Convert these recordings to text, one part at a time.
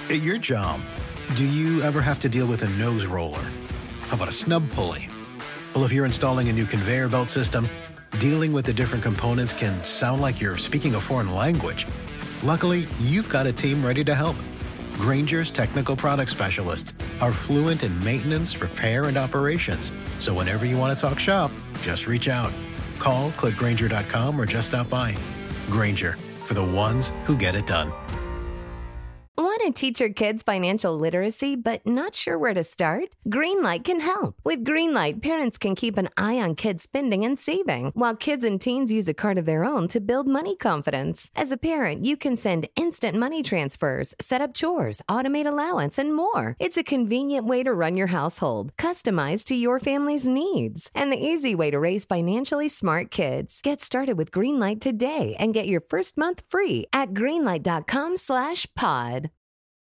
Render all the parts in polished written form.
At your job, do you ever have to deal with a nose roller? How about a snub pulley? Well, if you're installing a new conveyor belt system, dealing with the different components can sound like you're speaking a foreign language. Luckily, you've got a team ready to help. Grainger's technical product specialists are fluent in maintenance, repair, and operations. So whenever you want to talk shop, just reach out. Call, click Grainger.com, or just stop by. Grainger, for the ones who get it done. Want to teach your kids financial literacy but not sure where to start? Greenlight can help. With Greenlight, parents can keep an eye on kids' spending and saving, while kids and teens use a card of their own to build money confidence. As a parent, you can send instant money transfers, set up chores, automate allowance, and more. It's a convenient way to run your household, customized to your family's needs, and the easy way to raise financially smart kids. Get started with Greenlight today and get your first month free at greenlight.com/pod.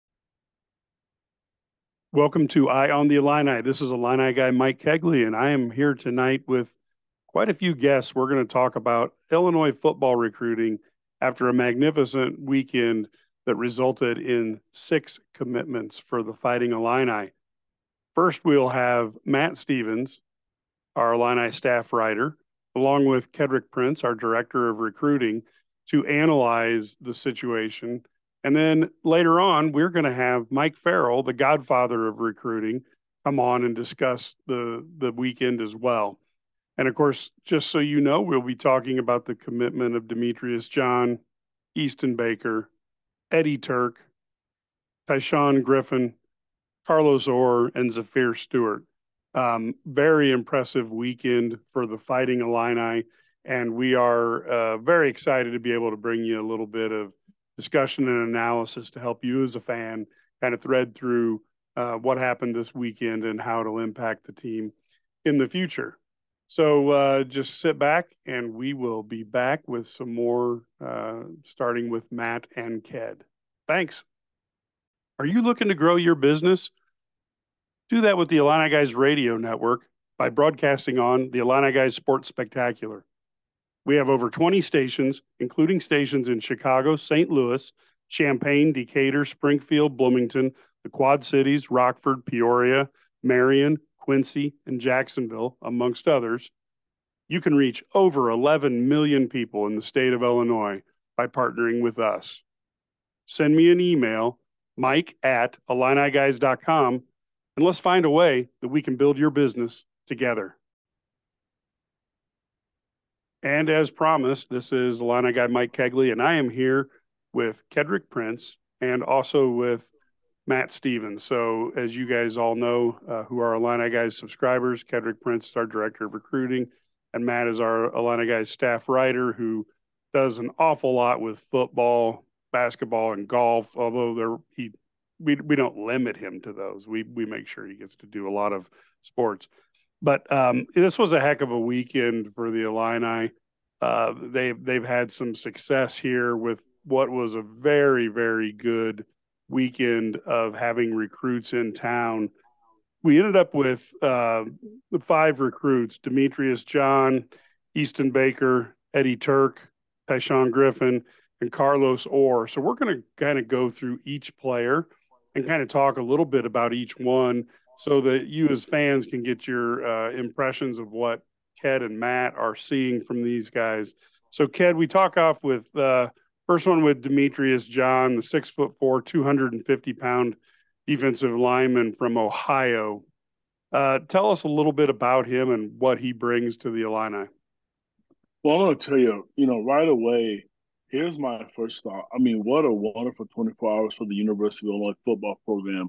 Welcome to Eye on the Illini. This is Illini guy Mike Kegley, and I am here tonight with quite a few guests. We're going to talk about Illinois football recruiting after a magnificent weekend that resulted in 6 commitments for the Fighting Illini. First, we'll have Matt Stevens, our Illini staff writer, along with Kedrick Prince, our director of recruiting, to analyze the situation. And then later on, we're going to have Mike Farrell, the godfather of recruiting, come on and discuss the weekend as well. And of course, just so you know, we'll be talking about the commitment of Demetrius John, Easton Baker, Eddie Turk, Tyshawn Griffin, Carlos Orr, and Zafir Stewart. Very impressive weekend for the Fighting Illini. And we are very excited to be able to bring you a little bit of discussion and analysis to help you as a fan kind of thread through what happened this weekend and how it'll impact the team in the future. So just sit back and we will be back with some more, starting with Matt and Ked. Thanks. Are you looking to grow your business? Do that with the Illini Guys Radio Network by broadcasting on the Illini Guys Sports Spectacular. We have over 20 stations, including stations in Chicago, St. Louis, Champaign, Decatur, Springfield, Bloomington, the Quad Cities, Rockford, Peoria, Marion, Quincy, and Jacksonville, amongst others. You can reach over 11 million people in the state of Illinois by partnering with us. Send me an email, mike@IlliniGuys.com, and let's find a way that we can build your business together. And as promised, this is Illini guy Mike Kegley, and I am here with Kedrick Prince and also with Matt Stevens. So as you guys all know, who are Illini Guys subscribers, Kedrick Prince is our director of recruiting, and Matt is our Illini Guys staff writer who does an awful lot with football, basketball, and golf, although we don't limit him to those. We make sure he gets to do a lot of sports. But this was a heck of a weekend for the Illini. They've had some success here with what was a very, very good weekend of having recruits in town. We ended up with the 5 recruits: Demetrius John, Easton Baker, Eddie Turk, Tyshawn Griffin, and Carlos Orr. So we're going to kind of go through each player and kind of talk a little bit about each one, so that you as fans can get your impressions of what Ked and Matt are seeing from these guys. So, Ked, we talk off with first one with Demetrius John, the 6'4", 250-pound defensive lineman from Ohio. Tell us a little bit about him and what he brings to the Illini. Well, I'm going to tell you, right away, here's my first thought. I mean, what a wonderful 24 hours for the University of Illinois football program.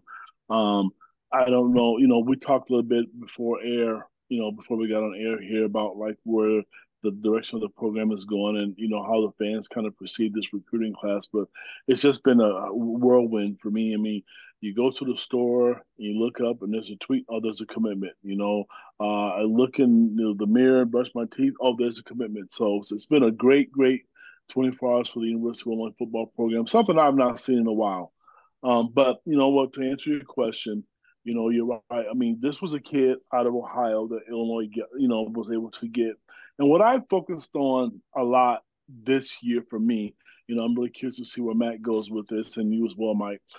I don't know, we talked a little bit before before we got on air here about like where the direction of the program is going and, how the fans kind of perceive this recruiting class. But it's just been a whirlwind for me. I mean, you go to the store, you look up and there's a tweet, oh, there's a commitment, I look in the mirror, brush my teeth, oh, there's a commitment. So it's been a great 24 hours for the University of Illinois football program, something I've not seen in a while. But you know what, to answer your question, you're right. I mean, this was a kid out of Ohio that Illinois was able to get. And what I focused on a lot this year for me, I'm really curious to see where Matt goes with this, and you as well, Mike.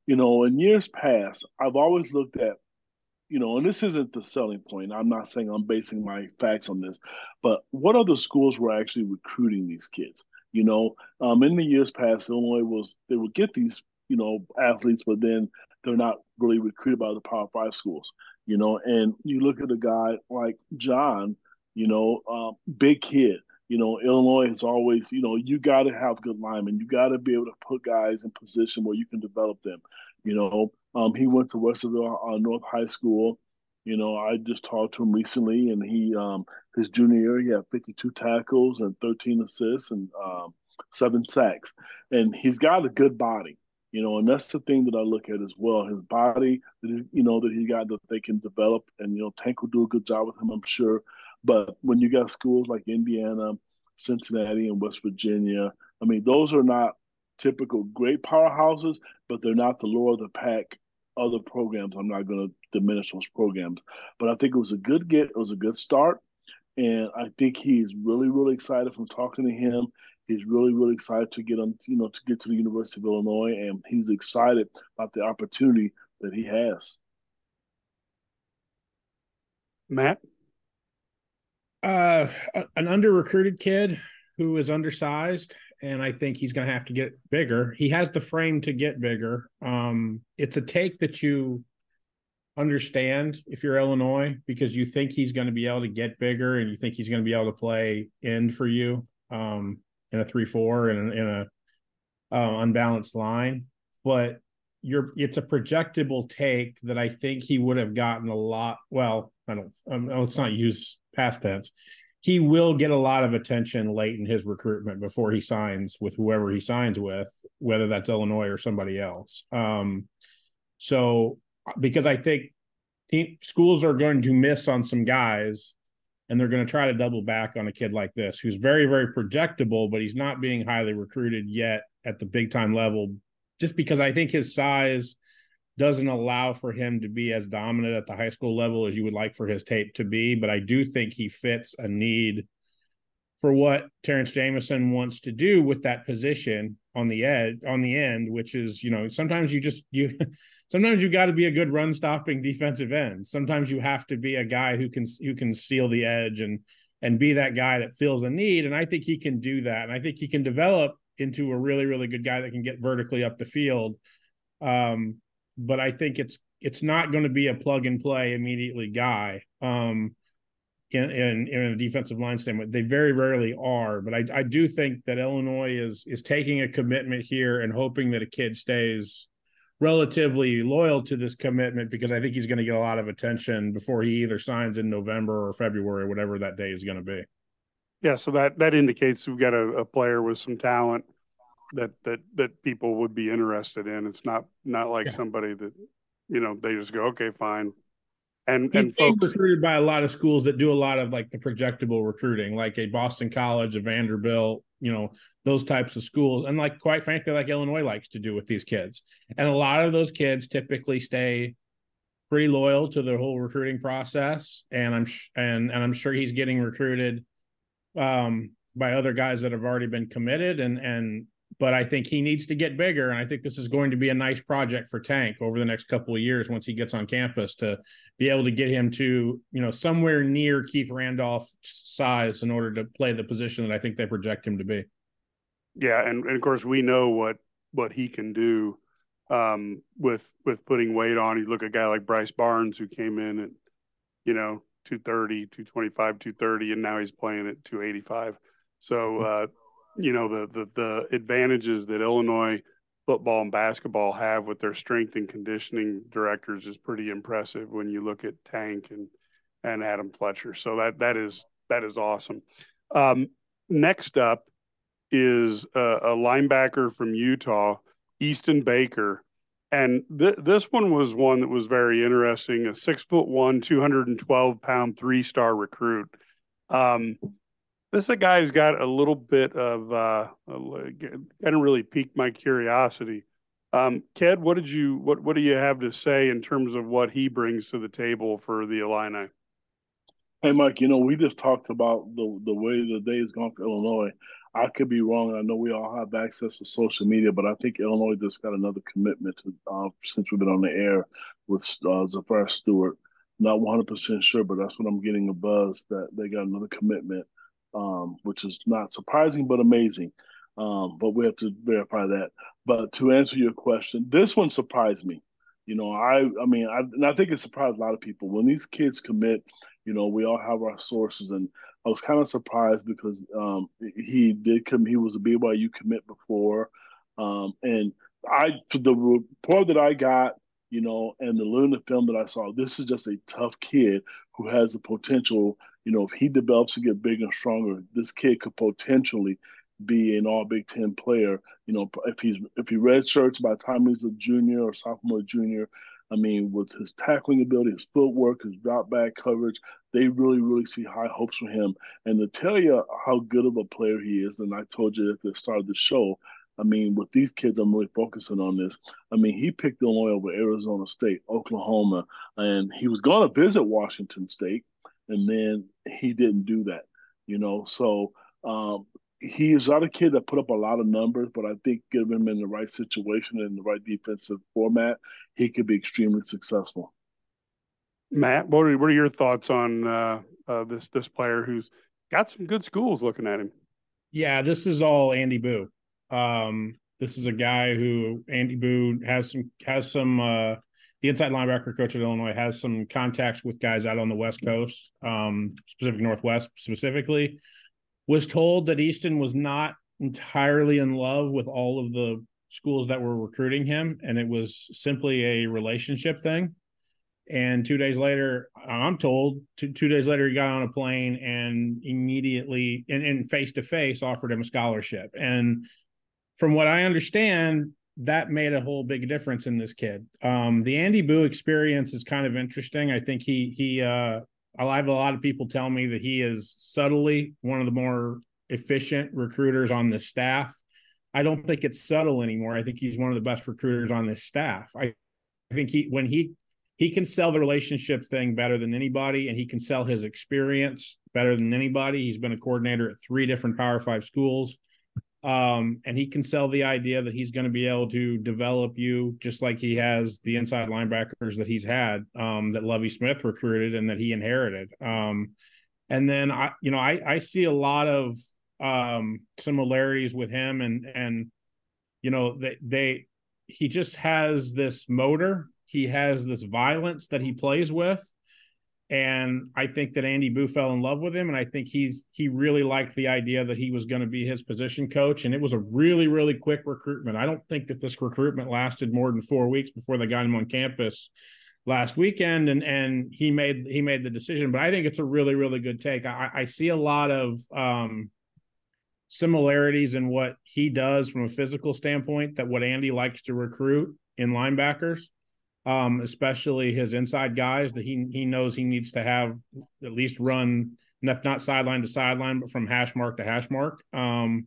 In years past, I've always looked at, and this isn't the selling point. I'm not saying I'm basing my facts on this, but what other schools were actually recruiting these kids? In the years past, they would get these, athletes, but then they're not really recruited by the Power Five schools, and you look at a guy like John, big kid. Illinois has always, you got to have good linemen. You got to be able to put guys in position where you can develop them. He went to Westerville North High School. I just talked to him recently, and his junior year he had 52 tackles and 13 assists and 7 sacks, and he's got a good body. And that's the thing that I look at as well. His body, that he got that they can develop, and Tank will do a good job with him, I'm sure. But when you got schools like Indiana, Cincinnati, and West Virginia, I mean, those are not typical great powerhouses, but they're not the lower of the pack other programs. I'm not going to diminish those programs, but I think it was a good get. It was a good start. And I think he's really, really excited from talking to him. He's really, really excited to get on, to get to the University of Illinois, and he's excited about the opportunity that he has. Matt? An under-recruited kid who is undersized, and I think he's going to have to get bigger. He has the frame to get bigger. It's a take that you understand if you're Illinois, because you think he's going to be able to get bigger, and you think he's going to be able to play end for you in a 3-4 and in a unbalanced line. But it's a projectable take that I think he would have gotten a lot. Well, let's not use past tense. He will get a lot of attention late in his recruitment before he signs with whoever he signs with, whether that's Illinois or somebody else. So because I think schools are going to miss on some guys, and they're going to try to double back on a kid like this, who's very, very projectable, but he's not being highly recruited yet at the big time level, just because I think his size doesn't allow for him to be as dominant at the high school level as you would like for his tape to be. But I do think he fits a need for what Terrence Jamison wants to do with that position on the end, which is, sometimes sometimes you got to be a good run stopping defensive end. Sometimes you have to be a guy who can steal the edge and be that guy that fills a need. And I think he can do that. And I think he can develop into a really, really good guy that can get vertically up the field. But I think it's not going to be a plug and play immediately guy in a defensive line standpoint. They very rarely are, but I do think that Illinois is taking a commitment here and hoping that a kid stays relatively loyal to this commitment, because I think he's going to get a lot of attention before he either signs in November or February, whatever that day is going to be. Yeah, so that indicates we've got a player with some talent that people would be interested in. It's not like somebody that, they just go, okay, fine. And folks recruited by a lot of schools that do a lot of like the projectable recruiting, like a Boston College, a Vanderbilt, those types of schools. And like, quite frankly, like Illinois likes to do with these kids. And a lot of those kids typically stay pretty loyal to the whole recruiting process. And I'm sure he's getting recruited by other guys that have already been committed, but I think he needs to get bigger, and I think this is going to be a nice project for Tank over the next couple of years once he gets on campus, to be able to get him to, somewhere near Keith Randolph's size in order to play the position that I think they project him to be. Yeah, and of course we know what he can do with putting weight on. You look at a guy like Bryce Barnes, who came in at 230, 225, 230, and now he's playing at 285. So the advantages that Illinois football and basketball have with their strength and conditioning directors is pretty impressive when you look at Tank and Adam Fletcher. So that is awesome. Next up is a linebacker from Utah, Easton Baker. And this one was one that was very interesting, a 6'1", 212-pound 3-star recruit. This is a guy who's got a little bit of kind of really piqued my curiosity. Ked, what do you have to say in terms of what he brings to the table for the Illini? Hey, Mike, we just talked about the way the day has gone for Illinois. I could be wrong. I know we all have access to social media, but I think Illinois just got another commitment to, since we've been on the air with Zafar Stewart. Not 100% sure, but that's what I'm getting a buzz that they got another commitment, which is not surprising but amazing. But we have to verify that. But to answer your question, this one surprised me. And I think it surprised a lot of people when these kids commit. We all have our sources, and I was kind of surprised because he did come. He was a BYU commit before, and the report that I got, and the Luna film that I saw, this is just a tough kid who has the potential. If he develops to get bigger and stronger, this kid could potentially be an All Big Ten player. If he redshirts by the time he's a junior or sophomore, junior, I mean, with his tackling ability, his footwork, his drop back coverage, they really, really see high hopes for him. And to tell you how good of a player he is, and I told you at the start of the show, I mean, with these kids, I'm really focusing on this. I mean, he picked Illinois over Arizona State, Oklahoma, and he was going to visit Washington State, and then he didn't do that. So he is not a kid that put up a lot of numbers, but I think give him in the right situation and the right defensive format, he could be extremely successful. Matt, what are your thoughts on this player who's got some good schools looking at him? Yeah, this is all Andy Boo. This is a guy who Andy Boo has some the inside linebacker coach at Illinois has some contacts with guys out on the West Coast, Pacific Northwest specifically. Was told that Easton was not entirely in love with all of the schools that were recruiting him, and it was simply a relationship thing. And 2 days later, I'm told, 2 days later, he got on a plane and immediately, and face-to-face, offered him a scholarship. And from what I understand, that made a whole big difference in this kid. The Andy Boo experience is kind of interesting. I think I have a lot of people tell me that he is subtly one of the more efficient recruiters on this staff. I don't think it's subtle anymore. I think he's one of the best recruiters on this staff. I think he can sell the relationship thing better than anybody, and he can sell his experience better than anybody. He's been a coordinator at 3 different Power 5 schools. And he can sell the idea that he's going to be able to develop you just like he has the inside linebackers that he's had, that Lovie Smith recruited and that he inherited. And then I see a lot of similarities with him, and he just has this motor. He has this violence that he plays with. And I think that Andy Boo fell in love with him. And I think he really liked the idea that he was going to be his position coach. And it was a really, really quick recruitment. I don't think that this recruitment lasted more than 4 weeks before they got him on campus last weekend. And he made the decision. But I think it's a really, really good take. I see a lot of similarities in what he does from a physical standpoint, that what Andy likes to recruit in linebackers. Especially his inside guys that he knows he needs to have at least run, if not sideline to sideline, but from hash mark to hash mark. And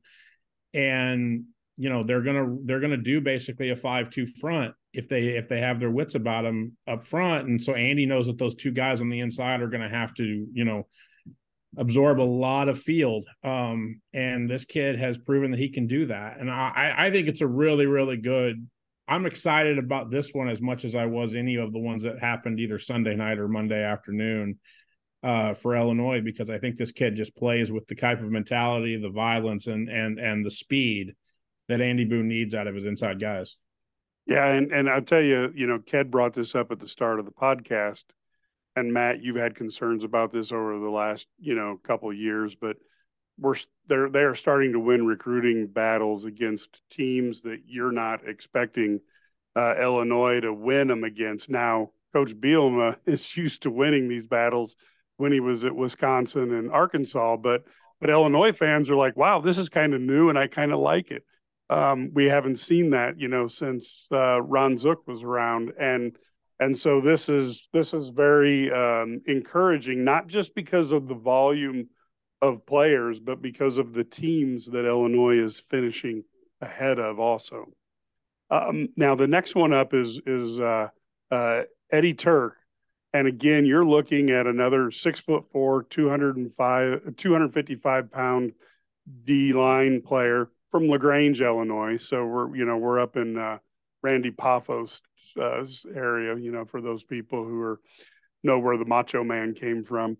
they're gonna do basically a 5-2 front if they have their wits about them up front. And so Andy knows that those 2 guys on the inside are going to have to absorb a lot of field. And this kid has proven that he can do that. And I think it's a really, really good. I'm excited about this one as much as I was any of the ones that happened either Sunday night or Monday afternoon for Illinois, because I think this kid just plays with the type of mentality, the violence, and the speed that Andy Boo needs out of his inside guys. Yeah, and I'll tell you, Ked brought this up at the start of the podcast, and Matt, you've had concerns about this over the last, couple of years, but they are starting to win recruiting battles against teams that you're not expecting Illinois to win them against. Now, Coach Bielema is used to winning these battles when he was at Wisconsin and Arkansas, but Illinois fans are like, wow, this is kind of new, and I kind of like it. We haven't seen that, since Ron Zook was around, and so this is very encouraging, not just because of the volume of players, but because of the teams that Illinois is finishing ahead of also. Now the next one up is Eddie Turk. And again, you're looking at another 6'4", 255 pound D-line player from LaGrange, Illinois. So we're up in Randy Poffos area, for those people who know where the Macho Man came from.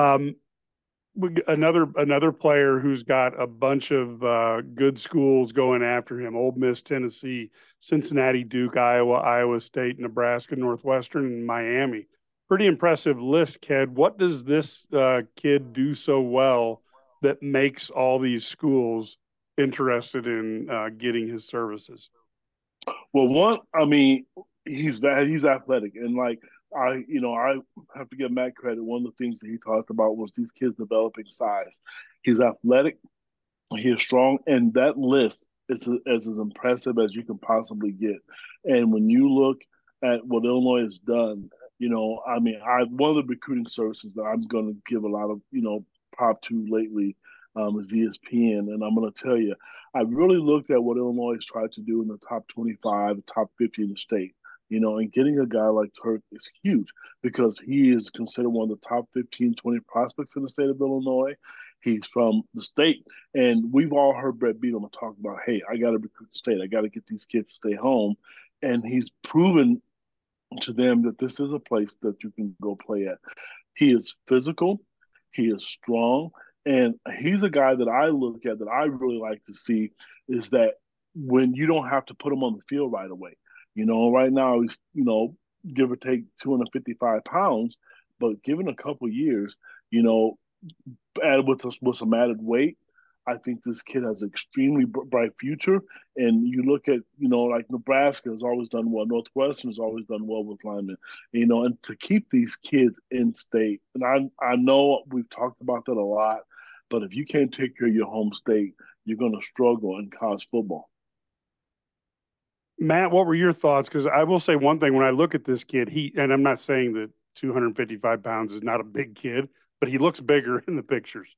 Another player who's got a bunch of good schools going after him: Ole Miss, Tennessee, Cincinnati, Duke, Iowa, Iowa State, Nebraska, Northwestern, and Miami. Pretty impressive list, Ked. What does this kid do so well that makes all these schools interested in getting his services? Well, he's athletic, and I have to give Matt credit. One of the things that he talked about was these kids developing size. He's athletic, he is strong, and that list is as impressive as you can possibly get. And when you look at what Illinois has done, one of the recruiting services that I'm going to give a lot of prop to lately is ESPN, and I'm going to tell you, I really looked at what Illinois has tried to do in the top 25, top 50 in the state. And getting a guy like Turk is huge because he is considered one of the top 15, 20 prospects in the state of Illinois. He's from the state. And we've all heard Brett Bielema talk about, hey, I got to recruit the state. I got to get these kids to stay home. And he's proven to them that this is a place that you can go play at. He is physical. He is strong. And he's a guy that I look at that I really like to see is that when you don't have to put him on the field right away. Right now he's, give or take 255 pounds, but given a couple years, add with some added weight, I think this kid has an extremely bright future. And you look at, like Nebraska has always done well. Northwestern has always done well with linemen, and to keep these kids in state. And I know we've talked about that a lot, but if you can't take care of your home state, you're going to struggle in college football. Matt, what were your thoughts? Because I will say one thing: when I look at this kid, and I'm not saying that 255 pounds is not a big kid, but he looks bigger in the pictures.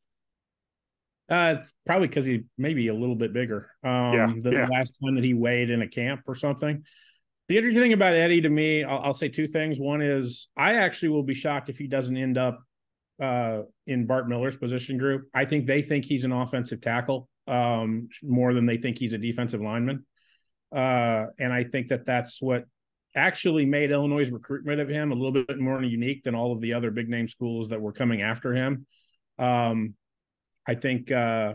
It's probably because he may be a little bit bigger the last time that he weighed in a camp or something. The interesting thing about Eddie to me, I'll say two things. One is I actually will be shocked if he doesn't end up in Bart Miller's position group. I think they think he's an offensive tackle more than they think he's a defensive lineman. And I think that that's what actually made Illinois' recruitment of him a little bit more unique than all of the other big name schools that were coming after him. I think that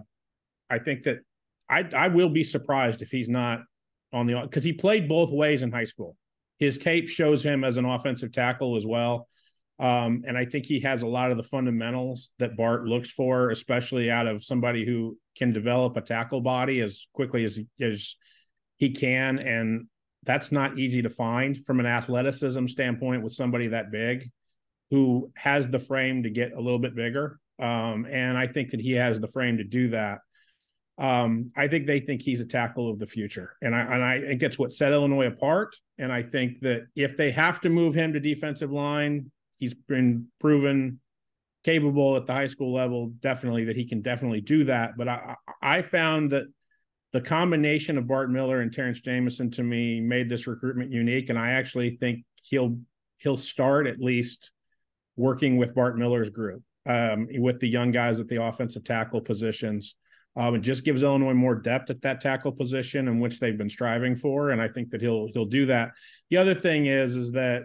I will be surprised if he's not on because he played both ways in high school. His tape shows him as an offensive tackle as well. And I think he has a lot of the fundamentals that Bart looks for, especially out of somebody who can develop a tackle body as quickly as he can. And that's not easy to find from an athleticism standpoint with somebody that big who has the frame to get a little bit bigger. And I think that he has the frame to do that. I think they think he's a tackle of the future. And I think it's what set Illinois apart. And I think that if they have to move him to defensive line, he's been proven capable at the high school level, definitely, that he can definitely do that. But I found that the combination of Bart Miller and Terrence Jamison to me made this recruitment unique. And I actually think he'll start at least working with Bart Miller's group, with the young guys at the offensive tackle positions. It just gives Illinois more depth at that tackle position, in which they've been striving for. And I think that he'll do that. The other thing is that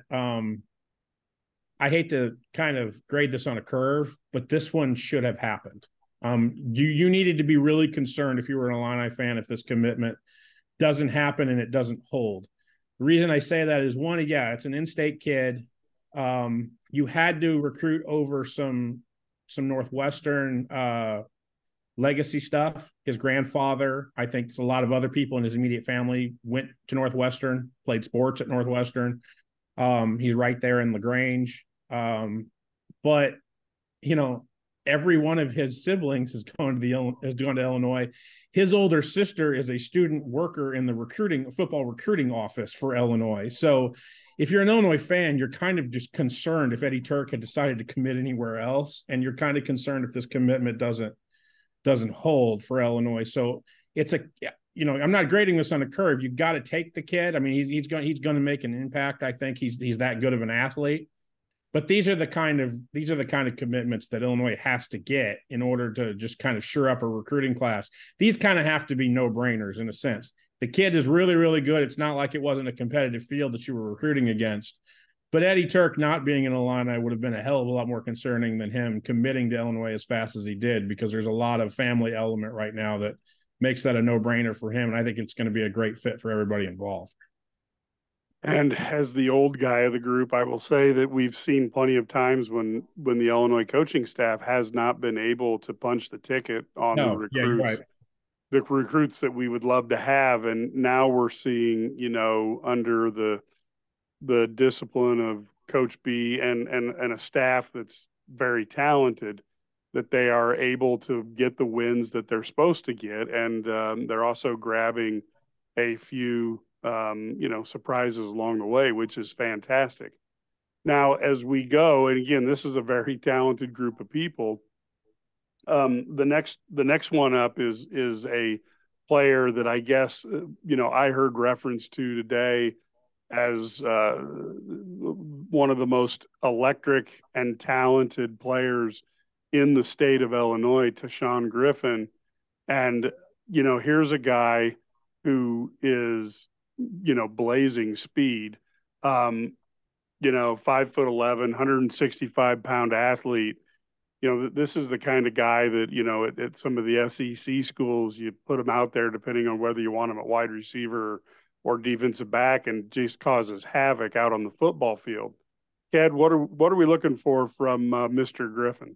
I hate to kind of grade this on a curve, but this one should have happened. You needed to be really concerned if you were an Illini fan if this commitment doesn't happen and it doesn't hold. The reason I say that is, one, it's an in-state kid. You had to recruit over some Northwestern legacy stuff. His grandfather, I think a lot of other people in his immediate family went to Northwestern, played sports at Northwestern. He's right there in LaGrange. But, every one of his siblings has gone to Illinois. His older sister is a student worker in the football recruiting office for Illinois. So if you're an Illinois fan, you're kind of just concerned if Eddie Turk had decided to commit anywhere else, and you're kind of concerned if this commitment doesn't hold for Illinois. So it's I'm not grading this on a curve. You've got to take the kid. I mean, he's going to make an impact. I think he's that good of an athlete. But these are the kind of commitments that Illinois has to get in order to just kind of shore up a recruiting class. These kind of have to be no-brainers in a sense. The kid is really, really good. It's not like it wasn't a competitive field that you were recruiting against. But Eddie Turk not being in Illini would have been a hell of a lot more concerning than him committing to Illinois as fast as he did, because there's a lot of family element right now that makes that a no-brainer for him. And I think it's going to be a great fit for everybody involved. And as the old guy of the group, I will say that we've seen plenty of times when the Illinois coaching staff has not been able to punch the ticket on the recruits. Yeah, you're right. The recruits that we would love to have. And now we're seeing, under the discipline of Coach B and a staff that's very talented, that they are able to get the wins that they're supposed to get. And they're also grabbing a few, surprises along the way, which is fantastic. Now, as we go, and again, this is a very talented group of people. The next one up is a player that I guess, I heard reference to today as one of the most electric and talented players in the state of Illinois, Tashawn Griffin. And, here's a guy who is, blazing speed, 5'11", 165-pound athlete. This is the kind of guy that, at some of the SEC schools, you put him out there depending on whether you want him at wide receiver or defensive back, and just causes havoc out on the football field. Ked, what are we looking for from Mr. Griffin?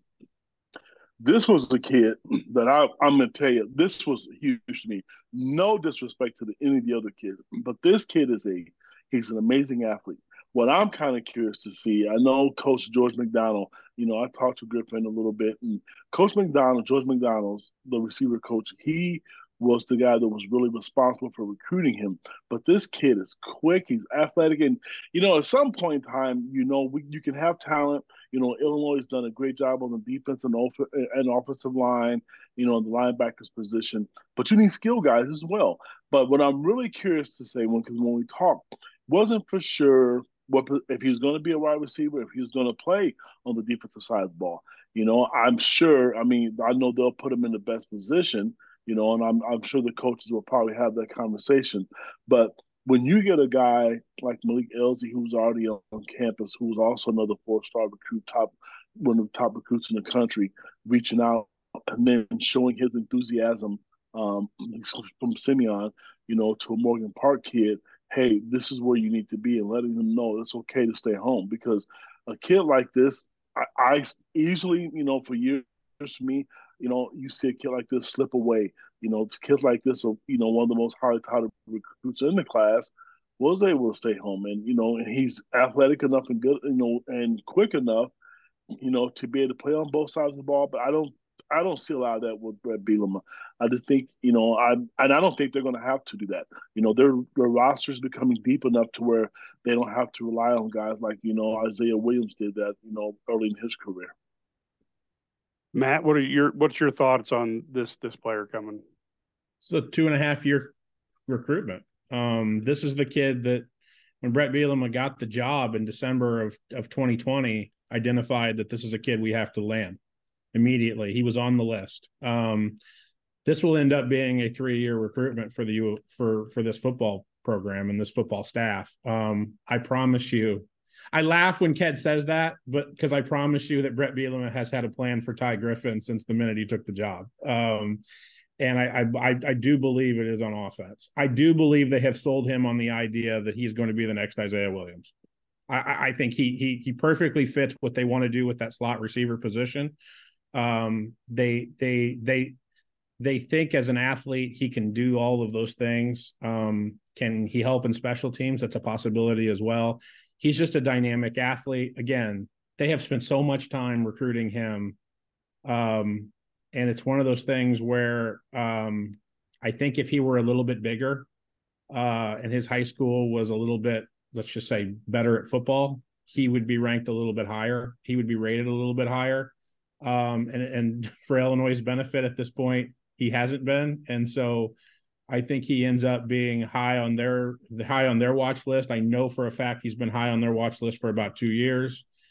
This was the kid that I'm going to tell you, this was huge to me. No disrespect to any of the other kids, but this kid he's an amazing athlete. What I'm kind of curious to see, I know Coach George McDonald, I talked to Griffin a little bit, and George McDonald's the receiver coach, he was the guy that was really responsible for recruiting him. But this kid is quick, he's athletic, and at some point in time, you can have talent. Illinois has done a great job on the defense and offensive line, in the linebackers position, but you need skill guys as well. But what I'm really curious to say, because when we talked, wasn't for sure if he was going to be a wide receiver, if he was going to play on the defensive side of the ball. I'm sure. I know they'll put him in the best position. And I'm sure the coaches will probably have that conversation. But when you get a guy like Malik Elzy, who's already on campus, who's also another 4-star recruit, one of the top recruits in the country, reaching out and then showing his enthusiasm from Simeon, to a Morgan Park kid, hey, this is where you need to be, and letting them know it's okay to stay home. Because a kid like this, I easily, for years for me, you see a kid like this slip away. Kids like this are, one of the most highly touted recruits in the class, was able to stay home. And, and he's athletic enough and good, and quick enough, to be able to play on both sides of the ball. But I don't see a lot of that with Brett Bielema. I just think, I don't think they're going to have to do that. Their roster is becoming deep enough to where they don't have to rely on guys like, Isaiah Williams did that, early in his career. Matt, what's your thoughts on this player coming? It's a 2.5-year recruitment. This is the kid that when Brett Bielema got the job in December of 2020, identified that this is a kid we have to land immediately. He was on the list. This will end up being a 3-year recruitment for this football program and this football staff. I promise you. I laugh when Ked says that, but because I promise you that Brett Bielema has had a plan for Ty Griffin since the minute he took the job. And I do believe it is on offense. I do believe they have sold him on the idea that he's going to be the next Isaiah Williams. I think he perfectly fits what they want to do with that slot receiver position. They think as an athlete he can do all of those things. Can he help in special teams? That's a possibility as well. He's just a dynamic athlete. Again, they have spent so much time recruiting him. And it's one of those things where I think if he were a little bit bigger and his high school was a little bit, let's just say, better at football, he would be ranked a little bit higher. He would be rated a little bit higher. And for Illinois' benefit at this point, he hasn't been. And so I think he ends up being high on their watch list. I know for a fact he's been high on their watch list for about 2 years.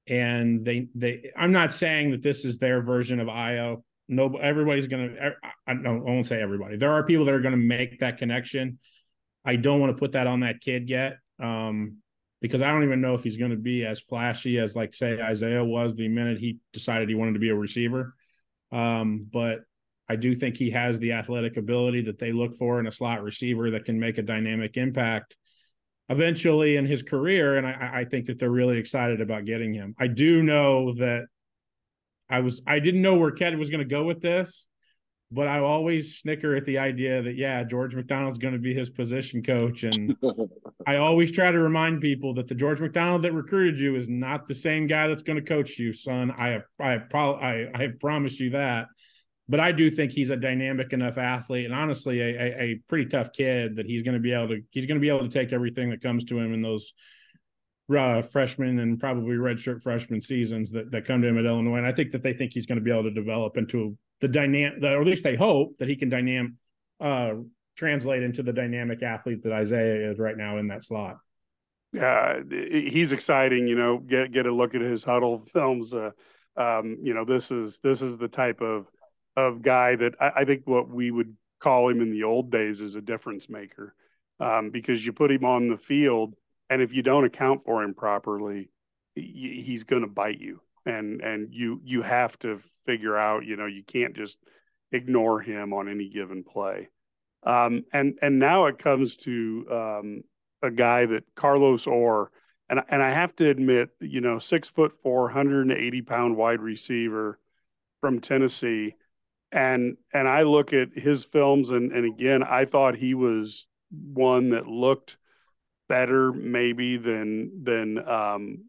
And I'm not saying that this is their version of Io. No, everybody's going to, I won't say everybody. There are people that are going to make that connection. I don't want to put that on that kid yet, because I don't even know if he's going to be as flashy as, like, say, Isaiah was the minute he decided he wanted to be a receiver. But I do think he has the athletic ability that they look for in a slot receiver that can make a dynamic impact eventually in his career. And I think that they're really excited about getting him. I do know that I didn't know where Ked was going to go with this, but I always snicker at the idea that, yeah, George McDonald's going to be his position coach. And I always try to remind people that the George McDonald that recruited you is not the same guy that's going to coach you, son. I have promised you that. But I do think he's a dynamic enough athlete, and honestly, a pretty tough kid that he's going to be able to take everything that comes to him in those freshman and probably redshirt freshman seasons that come to him at Illinois. And I think that they think he's going to be able to develop into the dynamic, or at least they hope that he can translate into the dynamic athlete that Isaiah is right now in that slot. He's exciting. Get a look at his huddle films. This is the type of guy that I think what we would call him in the old days is a difference maker, because you put him on the field, and if you don't account for him properly, he's going to bite you. And you have to figure out, you can't just ignore him on any given play. And now it comes to a guy that Carlos Orr, and I have to admit, 6'4", 180-pound wide receiver from Tennessee. And I look at his films, and again, I thought he was one that looked better maybe than the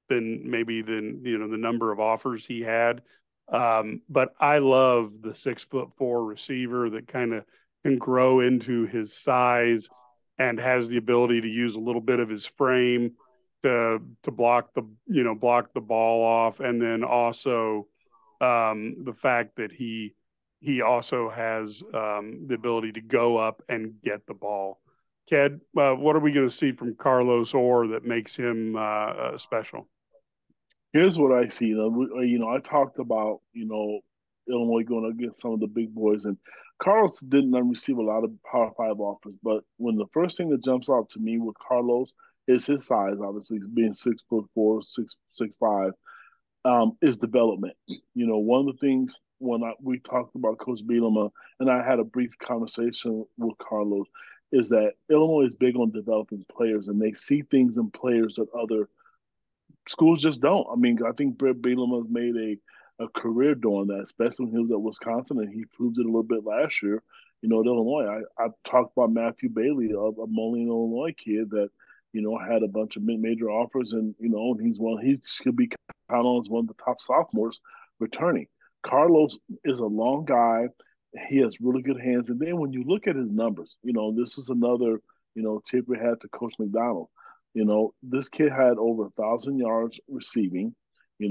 number of offers he had. But I love the 6'4" receiver that kind of can grow into his size and has the ability to use a little bit of his frame to block the ball off, and then also the fact that he also has the ability to go up and get the ball. Ked, what are we going to see from Carlos Orr that makes him special? Here's what I see. I talked about, Illinois going against some of the big boys, and Carlos didn't receive a lot of Power 5 offers. But when the first thing that jumps out to me with Carlos is his size, obviously being 6'4", 6'5", is development. One of the things we talked about Coach Bielema, and I had a brief conversation with Carlos, is that Illinois is big on developing players, and they see things in players that other schools just don't. I mean, I think Brett Bielema has made a career doing that, especially when he was at Wisconsin, and he proved it a little bit last year. At Illinois, I talked about Matthew Bailey, a Moline, Illinois kid that had a bunch of major offers, and he should be counted on as one of the top sophomores returning. Carlos is a long guy. He has really good hands. And then when you look at his numbers, this is another, tip we had to Coach McDonald. This kid had over 1,000 yards receiving, 9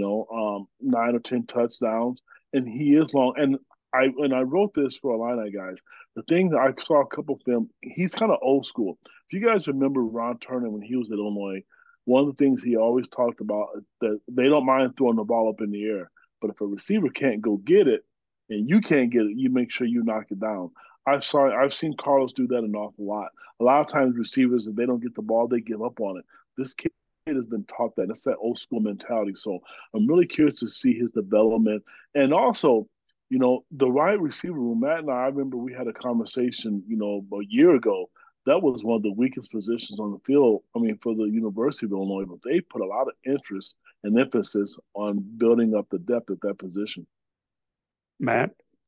or 10 touchdowns, and he is long. And I wrote this for Illini guys. The thing that I saw a couple of them, he's kind of old school. If you guys remember Ron Turner when he was at Illinois, one of the things he always talked about is that they don't mind throwing the ball up in the air, but if a receiver can't go get it and you can't get it, you make sure you knock it down. I've seen Carlos do that an awful lot. A lot of times receivers, if they don't get the ball, they give up on it. This kid has been taught that. It's that old school mentality. So I'm really curious to see his development. And also, the wide receiver room, Matt and I remember we had a conversation, a year ago. That was one of the weakest positions on the field, for the University of Illinois, but they put a lot of interest and emphasis on building up the depth at that position. Matt?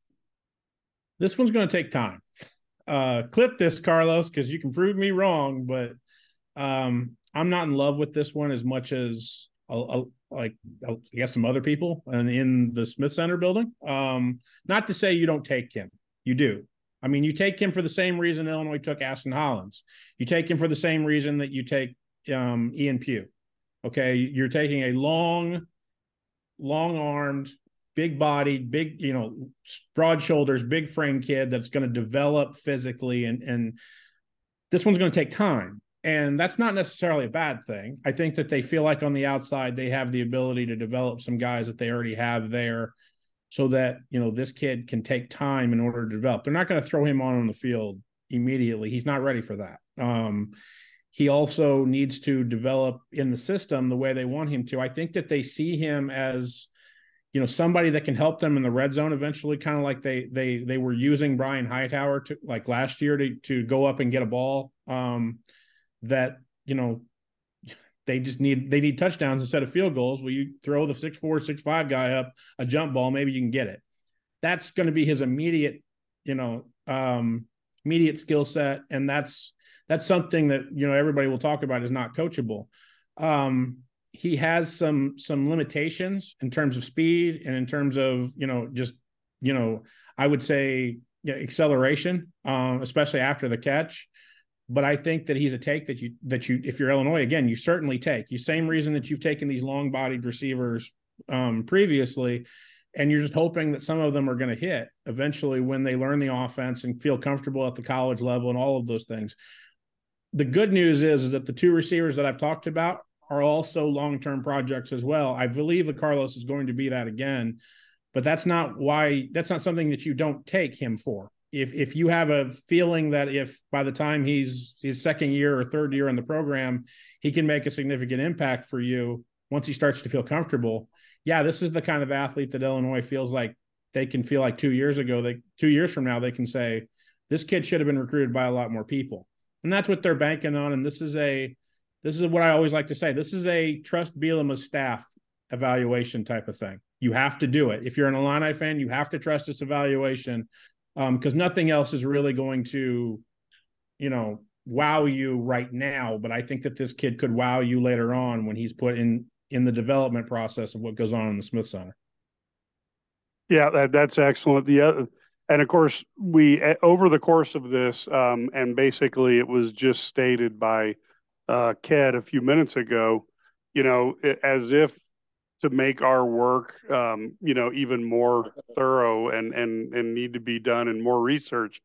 This one's going to take time. Clip this, Carlos, because you can prove me wrong, but I'm not in love with this one as much as I guess some other people in the Smith Center building. Not to say you don't take him. You do. You take him for the same reason Illinois took Aston Hollins. You take him for the same reason that you take Ian Pugh. Okay, you're taking a long-armed, big-bodied, broad shoulders, big frame kid that's going to develop physically, and this one's going to take time. And that's not necessarily a bad thing. I think that they feel like on the outside, they have the ability to develop some guys that they already have there so that, this kid can take time in order to develop. They're not going to throw him on the field immediately. He's not ready for that. He also needs to develop in the system the way they want him to. I think that they see him as, somebody that can help them in the red zone eventually, kind of like they were using Brian Hightower to, like last year, to go up and get a ball. That they need touchdowns instead of field goals. Well, you throw the 6'4", 6'5" guy up a jump ball, maybe you can get it. That's going to be his immediate skill set, and that's something that everybody will talk about is not coachable. He has some limitations in terms of speed and in terms of I would say acceleration, especially after the catch. But I think that he's a take that you, if you're Illinois, again, you certainly take. You same reason that you've taken these long-bodied receivers previously, and you're just hoping that some of them are going to hit eventually when they learn the offense and feel comfortable at the college level and all of those things. The good news is that the two receivers that I've talked about are also long-term projects as well. I believe that Carlos is going to be that again, but that's not something that you don't take him for. If you have a feeling that if by the time he's his second year or third year in the program, he can make a significant impact for you once he starts to feel comfortable. Yeah, this is the kind of athlete that Illinois feels like they can feel like 2 years ago. 2 years from now, they can say, this kid should have been recruited by a lot more people. And that's what they're banking on. And this is what I always like to say. This is a trust Bielema's staff evaluation type of thing. You have to do it. If you're an Illini fan, you have to trust this evaluation. Because nothing else is really going to, wow you right now. But I think that this kid could wow you later on when he's put in the development process of what goes on in the Smith Center. Yeah, that's excellent. And of course, we over the course of this, and basically it was just stated by Ked a few minutes ago, as if to make our work, even more thorough and need to be done and more research.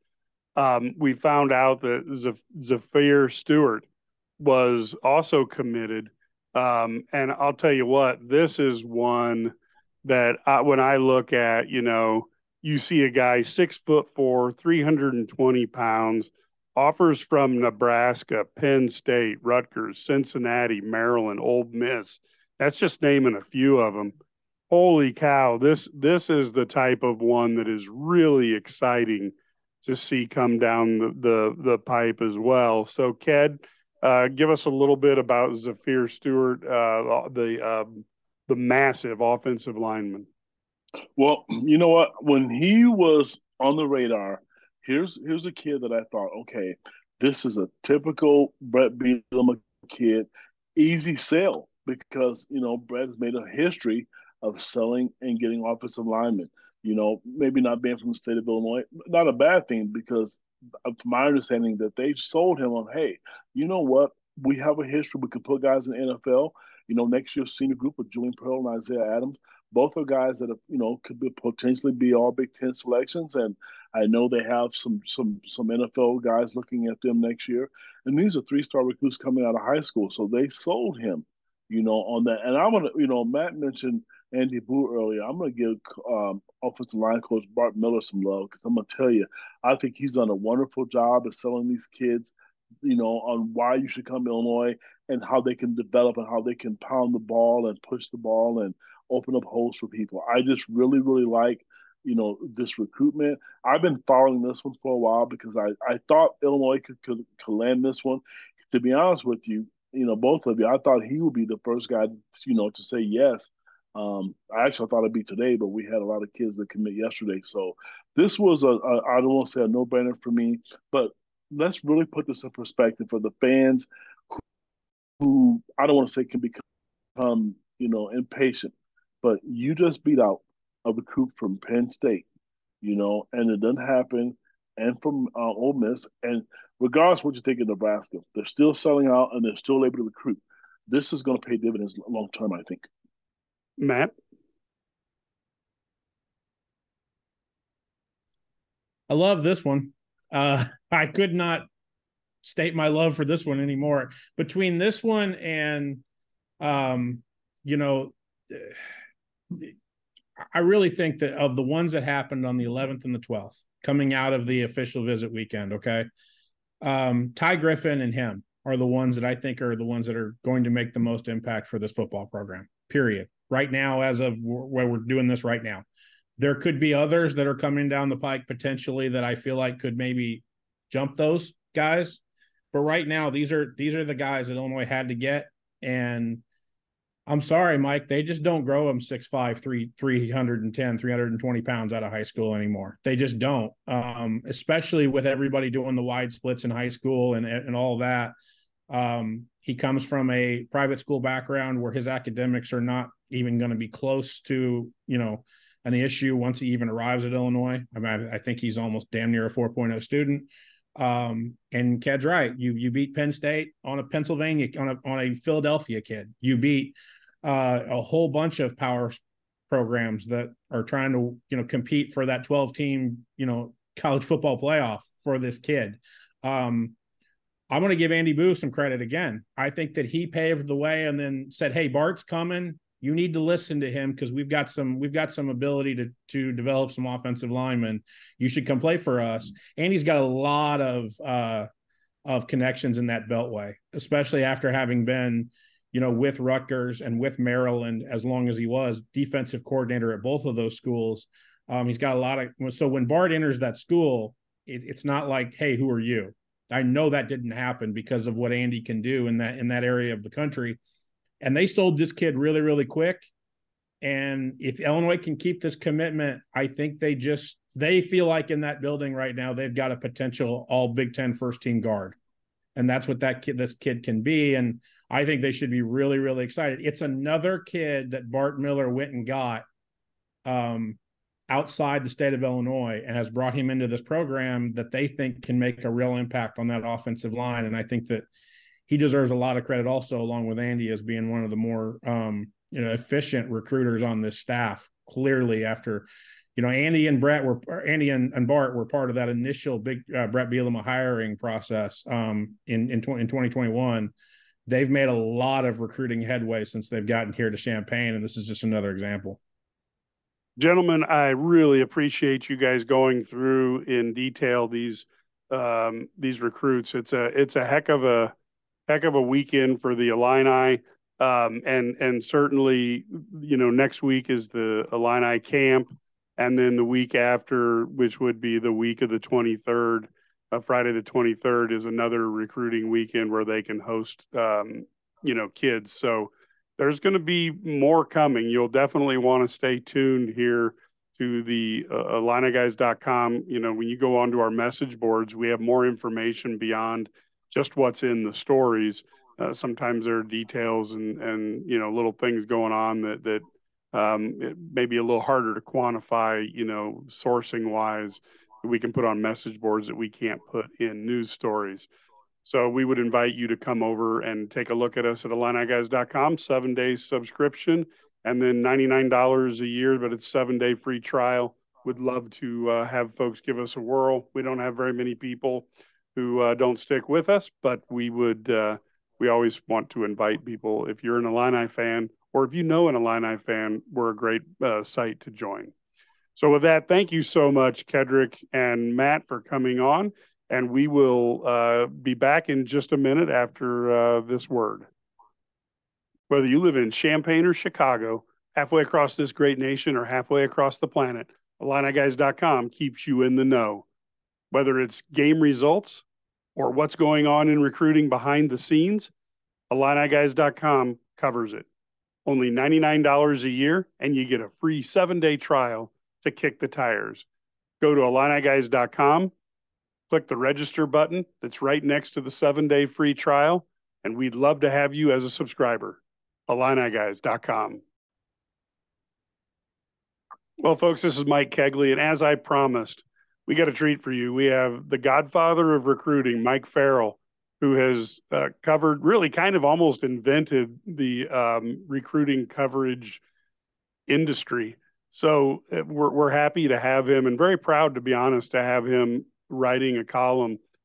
We found out that Zafir Stewart was also committed. And I'll tell you what, this is one that when I look at, you see a guy 6'4", 320 pounds, offers from Nebraska, Penn State, Rutgers, Cincinnati, Maryland, Ole Miss. That's just naming a few of them. Holy cow. This is the type of one that is really exciting to see come down the pipe as well. So, Ked, give us a little bit about Zafir Stewart, the massive offensive lineman. Well, you know what? When he was on the radar, here's a kid that I thought, okay, this is a typical Brett Bielema kid, easy sell. Because, Brett has made a history of selling and getting offensive linemen. Maybe not being from the state of Illinois, not a bad thing because from my understanding that they sold him on, hey, you know what? We have a history. We could put guys in the NFL. Next year's senior group with Julian Pearl and Isaiah Adams. Both are guys that have, could potentially be all Big Ten selections. And I know they have some NFL guys looking at them next year. And these are 3-star recruits coming out of high school. So they sold him. On that. And I'm going to, Matt mentioned Andy Boo earlier. I'm going to give offensive line coach Bart Miller some love because I'm going to tell you, I think he's done a wonderful job of selling these kids, on why you should come to Illinois and how they can develop and how they can pound the ball and push the ball and open up holes for people. I just really, really like, this recruitment. I've been following this one for a while because I thought Illinois could land this one. To be honest with you, both of you, I thought he would be the first guy, to say yes. I actually thought it'd be today, but we had a lot of kids that commit yesterday. So this was I don't want to say a no-brainer for me, but let's really put this in perspective for the fans who I don't want to say can become, impatient, but you just beat out a recruit from Penn State, and it doesn't happen, and from Ole Miss, and regardless of what you think of Nebraska, they're still selling out and they're still able to recruit. This is going to pay dividends long term, I think. Matt? I love this one. I could not state my love for this one anymore. Between this one and, you know, I really think that of the ones that happened on the 11th and the 12th, coming out of the official visit weekend, okay, Ty Griffin and him are the ones that I think are the ones that are going to make the most impact for this football program, period. Right now, as of where we're doing this right now. There could be others that are coming down the pike potentially that I feel like could maybe jump those guys. But right now, these are the guys that Illinois had to get. And I'm sorry, Mike, they just don't grow them 6'5", 310, 320 pounds out of high school anymore. They just don't, especially with everybody doing the wide splits in high school and all that. He comes from a private school background where his academics are not even going to be close to, you know, an issue once he even arrives at Illinois. I mean, I think he's almost damn near a 4.0 student. And Ked's right. You beat Penn State on a Pennsylvania, on a Philadelphia kid. You beat a whole bunch of power programs that are trying to, you know, compete for that 12-team, you know, college football playoff for this kid. I'm going to give Andy Boo some credit again. I think that he paved the way and then said, "Hey, Bart's coming. You need to listen to him because we've got some ability to develop some offensive linemen. You should come play for us." And he's got a lot of connections in that Beltway, especially after having been, you know, with Rutgers and with Maryland as long as he was defensive coordinator at both of those schools. He's got a lot of. So when Bart enters that school, it's not like, "Hey, who are you?" I know that didn't happen because of what Andy can do in that area of the country. And they sold this kid really, really quick. And if Illinois can keep this commitment, I think they feel like in that building right now, they've got a potential all Big Ten first team guard. And that's what this kid can be. And I think they should be really, really excited. It's another kid that Bart Miller went and got outside the state of Illinois and has brought him into this program that they think can make a real impact on that offensive line. And I think that he deserves a lot of credit also, along with Andy, as being one of the more, efficient recruiters on this staff. Clearly, after, you know, Andy and Bart were part of that initial big Brett Bielema hiring process in 2021. They've made a lot of recruiting headway since they've gotten here to Champaign, and this is just another example. Gentlemen, I really appreciate you guys going through in detail these recruits. It's a heck of a weekend for the Illini. And certainly, you know, next week is the Illini camp. And then the week after, which would be the week of the 23rd, Friday the 23rd, is another recruiting weekend where they can host, kids. So there's going to be more coming. You'll definitely want to stay tuned here to the IlliniGuys.com. You know, when you go onto our message boards, we have more information beyond just what's in the stories. Sometimes there are details and you know, little things going on that it may be a little harder to quantify, you know, sourcing wise, we can put on message boards that we can't put in news stories. So we would invite you to come over and take a look at us at IlliniGuys.com, 7-day subscription, and then $99 a year, but it's 7-day free trial. Would love to have folks give us a whirl. We don't have very many people who don't stick with us, but we always want to invite people. If you're an Illini fan, or if you know an Illini fan, we're a great site to join. So with that, thank you so much, Kedrick and Matt, for coming on. And we will be back in just a minute after this word. Whether you live in Champaign or Chicago, halfway across this great nation or halfway across the planet, IlliniGuys.com keeps you in the know. Whether it's game results or what's going on in recruiting behind the scenes, IlliniGuys.com covers it. Only $99 a year, and you get a free 7-day trial to kick the tires. Go to IlliniGuys.com, click the register button that's right next to the 7-day free trial, and we'd love to have you as a subscriber. IlliniGuys.com. Well, folks, this is Mike Kegley, and as I promised, we got a treat for you. We have the godfather of recruiting, Mike Farrell, who has covered, really kind of almost invented the recruiting coverage industry. So we're happy to have him, and very proud, to be honest, to have him writing a column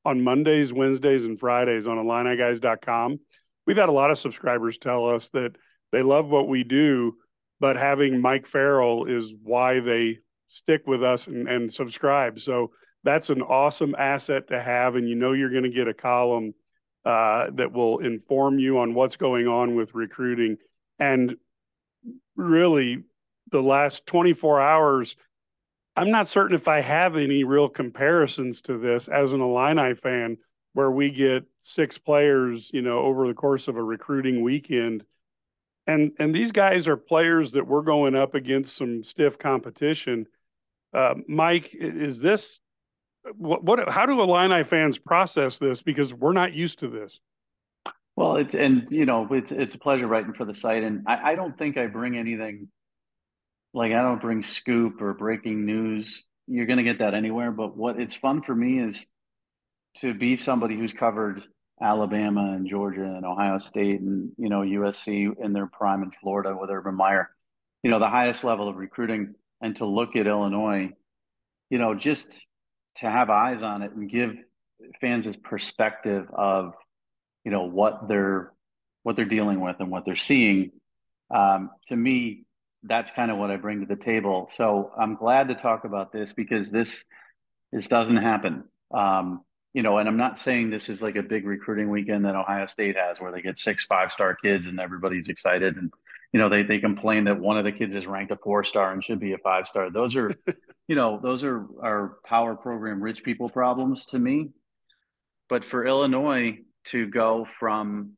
on Mondays, Wednesdays, and Fridays on IlliniGuys.com. We've had a lot of subscribers tell us that they love what we do, but having Mike Farrell is why they stick with us and subscribe. So that's an awesome asset to have. And you're going to get a column that will inform you on what's going on with recruiting. And really, the last 24 hours, I'm not certain if I have any real comparisons to this as an Illini fan, where we get 6 players, over the course of a recruiting weekend. And these guys are players that we're going up against some stiff competition. Mike, is this how do Illini fans process this? Because we're not used to this. Well, it's a pleasure writing for the site. And I don't think I bring anything, like I don't bring scoop or breaking news. You're going to get that anywhere. But what it's fun for me is to be somebody who's covered Alabama and Georgia and Ohio State and, USC in their prime in Florida with Urban Meyer, the highest level of recruiting, and to look at Illinois, just to have eyes on it and give fans this perspective of, what they're dealing with and what they're seeing. To me, that's kind of what I bring to the table. So I'm glad to talk about this because this doesn't happen. And I'm not saying this is like a big recruiting weekend that Ohio State has where they get 6 5-star kids and everybody's excited. And, they complain that one of the kids is ranked a 4-star and should be a 5-star. Those are, those are our power program, rich people problems to me. But for Illinois to go from,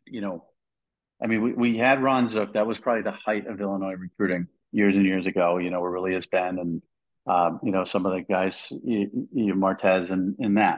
we had Ron Zook. That was probably the height of Illinois recruiting years and years ago, where really has been, and, some of the guys, Martez and that.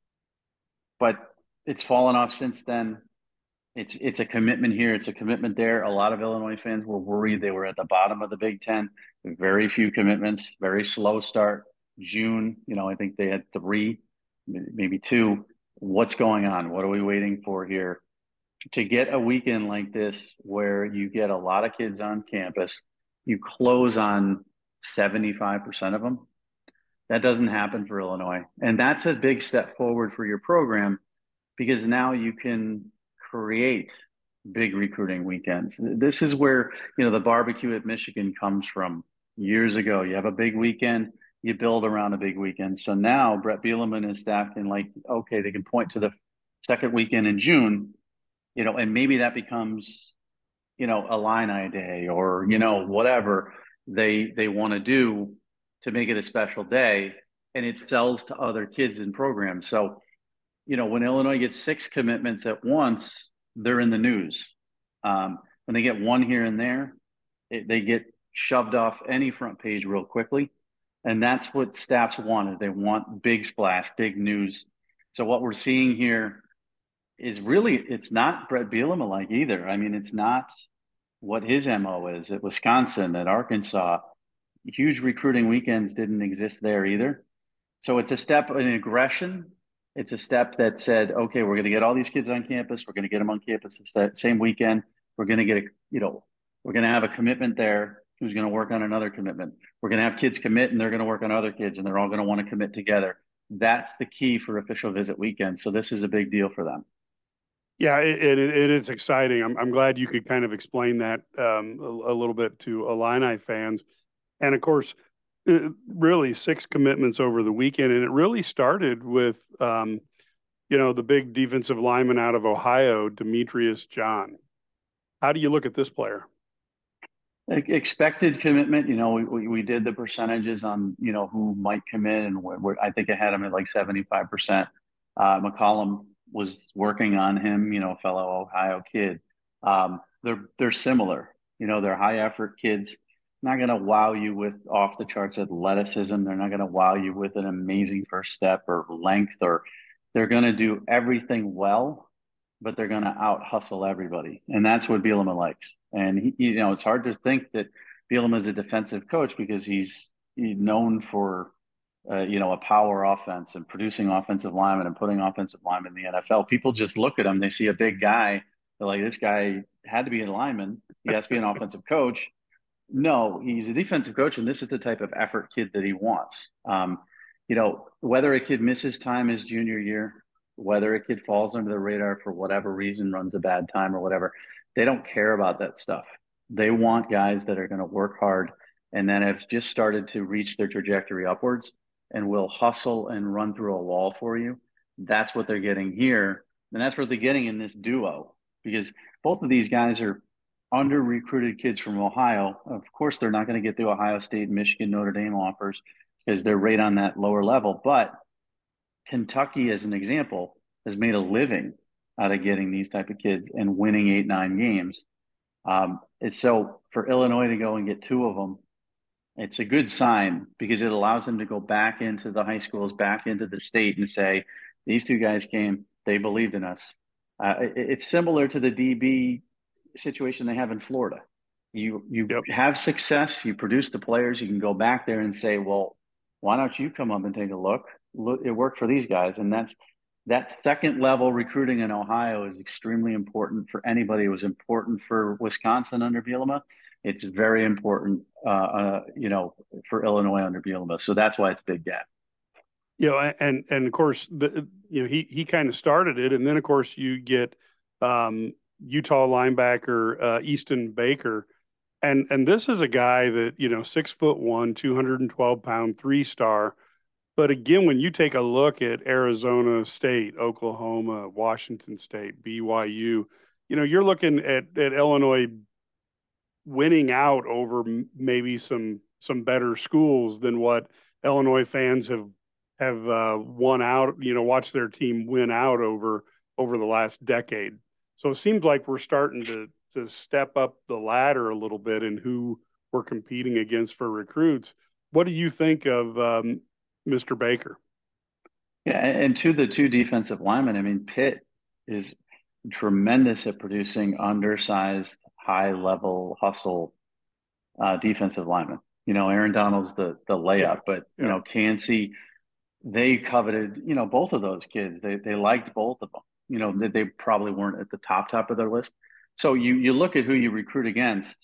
But it's fallen off since then. It's a commitment here. It's a commitment there. A lot of Illinois fans were worried they were at the bottom of the Big Ten. Very few commitments, very slow start. June, I think they had 3, maybe 2. What's going on? What are we waiting for here? To get a weekend like this where you get a lot of kids on campus, you close on 75% of them. That doesn't happen for Illinois. And that's a big step forward for your program because now you can create big recruiting weekends. This is where, the barbecue at Michigan comes from years ago. You have a big weekend, you build around a big weekend. So now Brett Bielema and staff can okay, they can point to the second weekend in June, and maybe that becomes, Illini Day or, whatever they want to do to make it a special day, and it sells to other kids in programs. So, when Illinois gets 6 commitments at once, they're in the news. When they get 1 here and there, they get shoved off any front page real quickly. And that's what staffs want. They want big splash, big news. So what we're seeing here is really, it's not Brett Bielema like either. It's not what his MO is. At Wisconsin, at Arkansas, huge recruiting weekends didn't exist there either. So it's a step in aggression. It's a step that said, okay, we're going to get all these kids on campus. We're going to get them on campus the same weekend. We're going to get we're going to have a commitment there who's going to work on another commitment. We're going to have kids commit and they're going to work on other kids and they're all going to want to commit together. That's the key for official visit weekend. So this is a big deal for them. Yeah, it is exciting. I'm glad you could kind of explain that a little bit to Illini fans. And of course, really 6 commitments over the weekend. And it really started with, the big defensive lineman out of Ohio, Demetrius John. How do you look at this player? Expected commitment, we did the percentages on, who might commit, and I think I had him at like 75%. McCollum was working on him, fellow Ohio kid. They're similar, they're high effort kids. Not going to wow you with off the charts athleticism. They're not going to wow you with an amazing first step or length, or they're going to do everything well, but they're going to out hustle everybody. And that's what Bielema likes. And it's hard to think that Bielema is a defensive coach because he's known for, a power offense and producing offensive linemen and putting offensive linemen in the NFL. People just look at him. They see a big guy. They're like, this guy had to be a lineman. He has to be an offensive coach. No, he's a defensive coach, and this is the type of effort kid that he wants. Whether a kid misses time his junior year, whether a kid falls under the radar for whatever reason, runs a bad time or whatever, they don't care about that stuff. They want guys that are going to work hard and then have just started to reach their trajectory upwards and will hustle and run through a wall for you. That's what they're getting here. And that's what they're getting in this duo, because both of these guys are under recruited kids from Ohio. Of course, they're not going to get the Ohio State, Michigan, Notre Dame offers because they're right on that lower level. But Kentucky, as an example, has made a living out of getting these type of kids and winning 8-9 games. It's so for Illinois to go and get two of them, it's a good sign because it allows them to go back into the high schools, back into the state and say, these two guys came, they believed in us. It's similar to the DB situation they have in Florida. You Yep. have success, you produce the players, you can go back there and say, well, why don't you come up and take a look? Look, it worked for these guys. And that second level recruiting in Ohio is extremely important for anybody. It was important for Wisconsin under Bielema. It's very important, for Illinois under Bielema. So that's why it's a big gap. And of course, he kind of started it, and then of course you get Utah linebacker Easton Baker, and this is a guy that 6'1", 212-pound, 3-star. But again, when you take a look at Arizona State, Oklahoma, Washington State, BYU, you're looking at Illinois winning out over maybe some better schools than what Illinois fans have won out, watched their team win out over the last decade. So it seems like we're starting to step up the ladder a little bit in who we're competing against for recruits. What do you think of Mr. Baker? Yeah, and to the two defensive linemen, I mean, Pitt is tremendous at producing undersized, high-level hustle defensive linemen. Aaron Donald's the layup, but Cansey, they coveted, both of those kids. They liked both of them. They probably weren't at the top of their list. So you look at who you recruit against.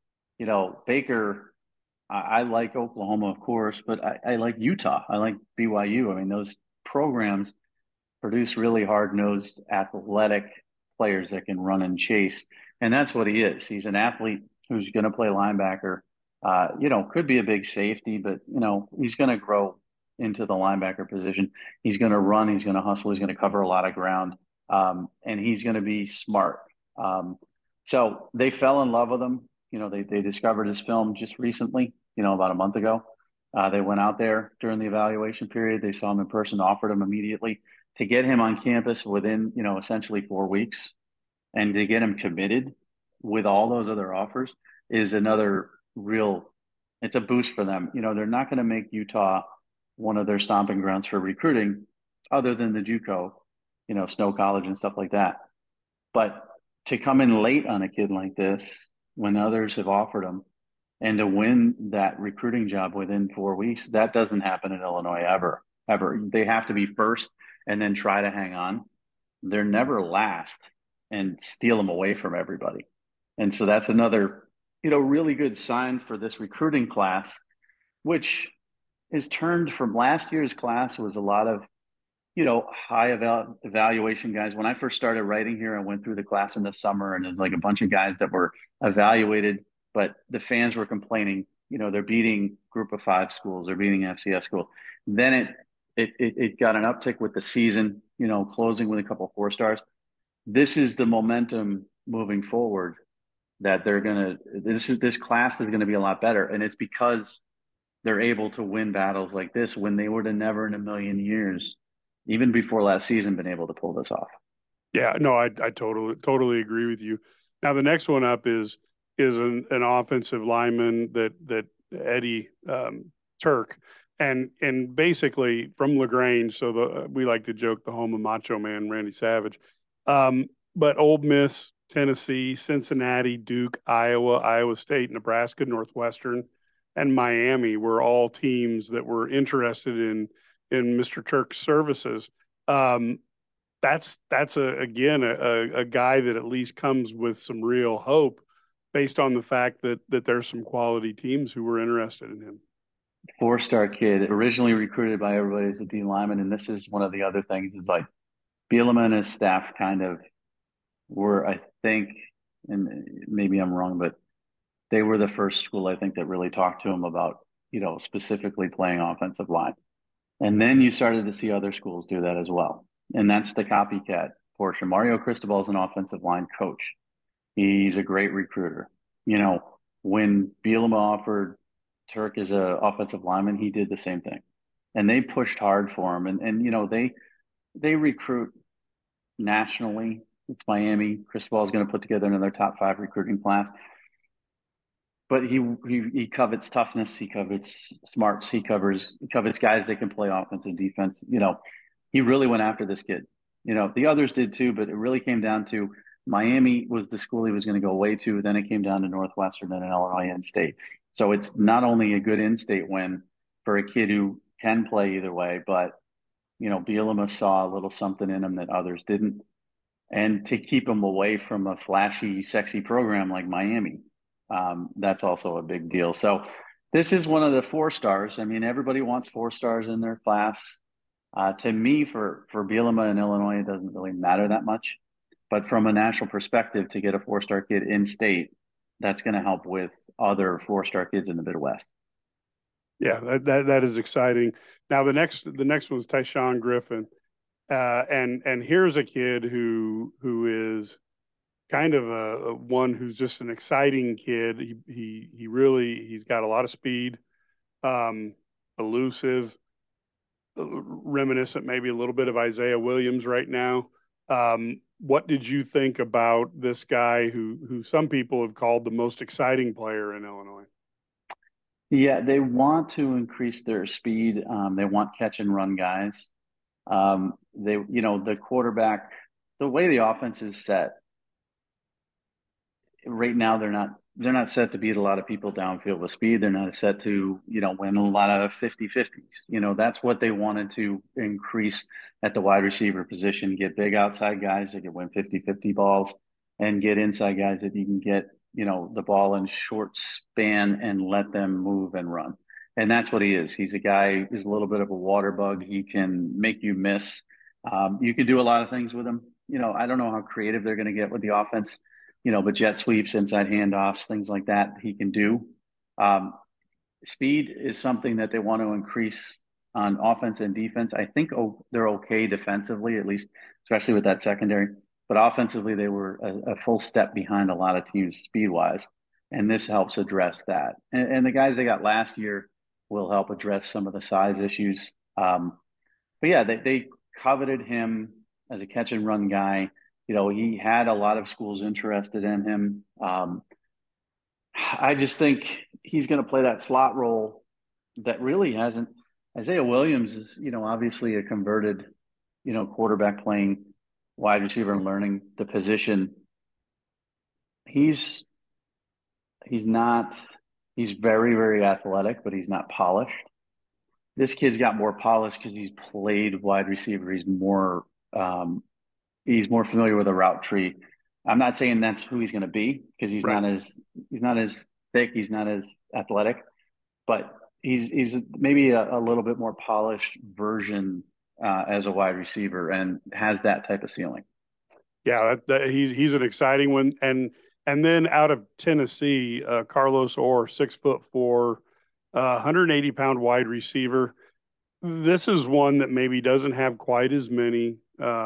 Baker, I like Oklahoma, of course, but I like Utah. I like BYU. I mean, those programs produce really hard-nosed, athletic players that can run and chase. And that's what he is. He's an athlete who's going to play linebacker. Could be a big safety, but, he's going to grow into the linebacker position. He's going to run. He's going to hustle. He's going to cover a lot of ground. And he's going to be smart. So they fell in love with him. They discovered his film just recently, about a month ago. They went out there during the evaluation period. They saw him in person, offered him immediately. To get him on campus within, essentially 4 weeks and to get him committed with all those other offers is another it's a boost for them. They're not going to make Utah one of their stomping grounds for recruiting other than the JUCO, Snow College and stuff like that. But to come in late on a kid like this, when others have offered him, and to win that recruiting job within 4 weeks, that doesn't happen in Illinois ever. They have to be first and then try to hang on. They're never last and steal them away from everybody. And so that's another, really good sign for this recruiting class, which is turned from last year's class was a lot of, high evaluation guys. When I first started writing here, I went through the class in the summer and there's like a bunch of guys that were evaluated, but the fans were complaining, they're beating group of 5 schools, they're beating FCS schools. Then it got an uptick with the season, closing with a couple of 4-stars. This is the momentum moving forward that this class is going to be a lot better. And it's because they're able to win battles like this when they would have never in a million years, even before last season, been able to pull this off. Yeah, no, I totally agree with you. Now, the next one up is an offensive lineman that Eddie Turk. And basically from LaGrange, so we like to joke the home of Macho Man Randy Savage. But Ole Miss, Tennessee, Cincinnati, Duke, Iowa, Iowa State, Nebraska, Northwestern, and Miami were all teams that were interested in Mr. Turk's services. That's again a guy that at least comes with some real hope based on the fact that there's some quality teams who were interested in him. 4-star kid, originally recruited by everybody as a D lineman. And this is one of the other things is like Bielema and his staff kind of were, I think, and maybe I'm wrong, but they were the first school I think that really talked to him about, specifically playing offensive line. And then you started to see other schools do that as well. And that's the copycat portion. Mario Cristobal is an offensive line coach. He's a great recruiter. When Bielema offered Turk as an offensive lineman, he did the same thing. And they pushed hard for him. And they recruit nationally. It's Miami. Cristobal is going to put together another top 5 recruiting class. But he covets toughness. He covets smarts. He covets guys that can play offense and defense. He really went after this kid. The others did too, but it really came down to Miami was the school he was going to go away to. Then it came down to Northwestern and Illinois in-state. So it's not only a good in-state win for a kid who can play either way, but Bielema saw a little something in him that others didn't, and to keep him away from a flashy, sexy program like Miami. That's also a big deal. So this is one of the 4 stars. I mean, everybody wants 4 stars in their class. To me, for Bielema in Illinois, it doesn't really matter that much. But from a national perspective, to get a 4-star kid in state, that's going to help with other 4-star kids in the Midwest. Yeah, that is exciting. Now the next one's Tyshawn Griffin, and here's a kid who is kind of a one who's just an exciting kid. He's got a lot of speed, elusive, reminiscent maybe a little bit of Isaiah Williams right now. What did you think about this guy who some people have called the most exciting player in Illinois? Yeah, they want to increase their speed. They want catch and run guys. The quarterback, the way the offense is set right now, they're not set to beat a lot of people downfield with speed. They're not set to, win a lot of 50-50s. That's what they wanted to increase at the wide receiver position, get big outside guys that can win 50-50 balls and get inside guys that you can get, the ball in short span and let them move and run. And that's what he is. He's a guy who's a little bit of a water bug. He can make you miss. You can do a lot of things with him. I don't know how creative they're going to get with the offense, but jet sweeps, inside handoffs, things like that he can do. Speed is something that they want to increase on offense and defense. I think they're okay defensively, at least, especially with that secondary. But offensively, they were a full step behind a lot of teams speed-wise, and this helps address that. And the guys they got last year will help address some of the size issues. But yeah, they coveted him as a catch-and-run guy. He had a lot of schools interested in him. I just think he's going to play that slot role that really hasn't. Isaiah Williams is, obviously a converted, quarterback playing wide receiver and learning the position. He's very, very athletic, but he's not polished. This kid's got more polish because he's played wide receiver. He's more familiar with a route tree. I'm not saying that's who he's going to be because he's not as thick, he's not as athletic, but he's maybe a little bit more polished version as a wide receiver and has that type of ceiling. Yeah, he's an exciting one. And then out of Tennessee, Carlos Orr, 6'4", 180-pound wide receiver. This is one that maybe doesn't have quite as many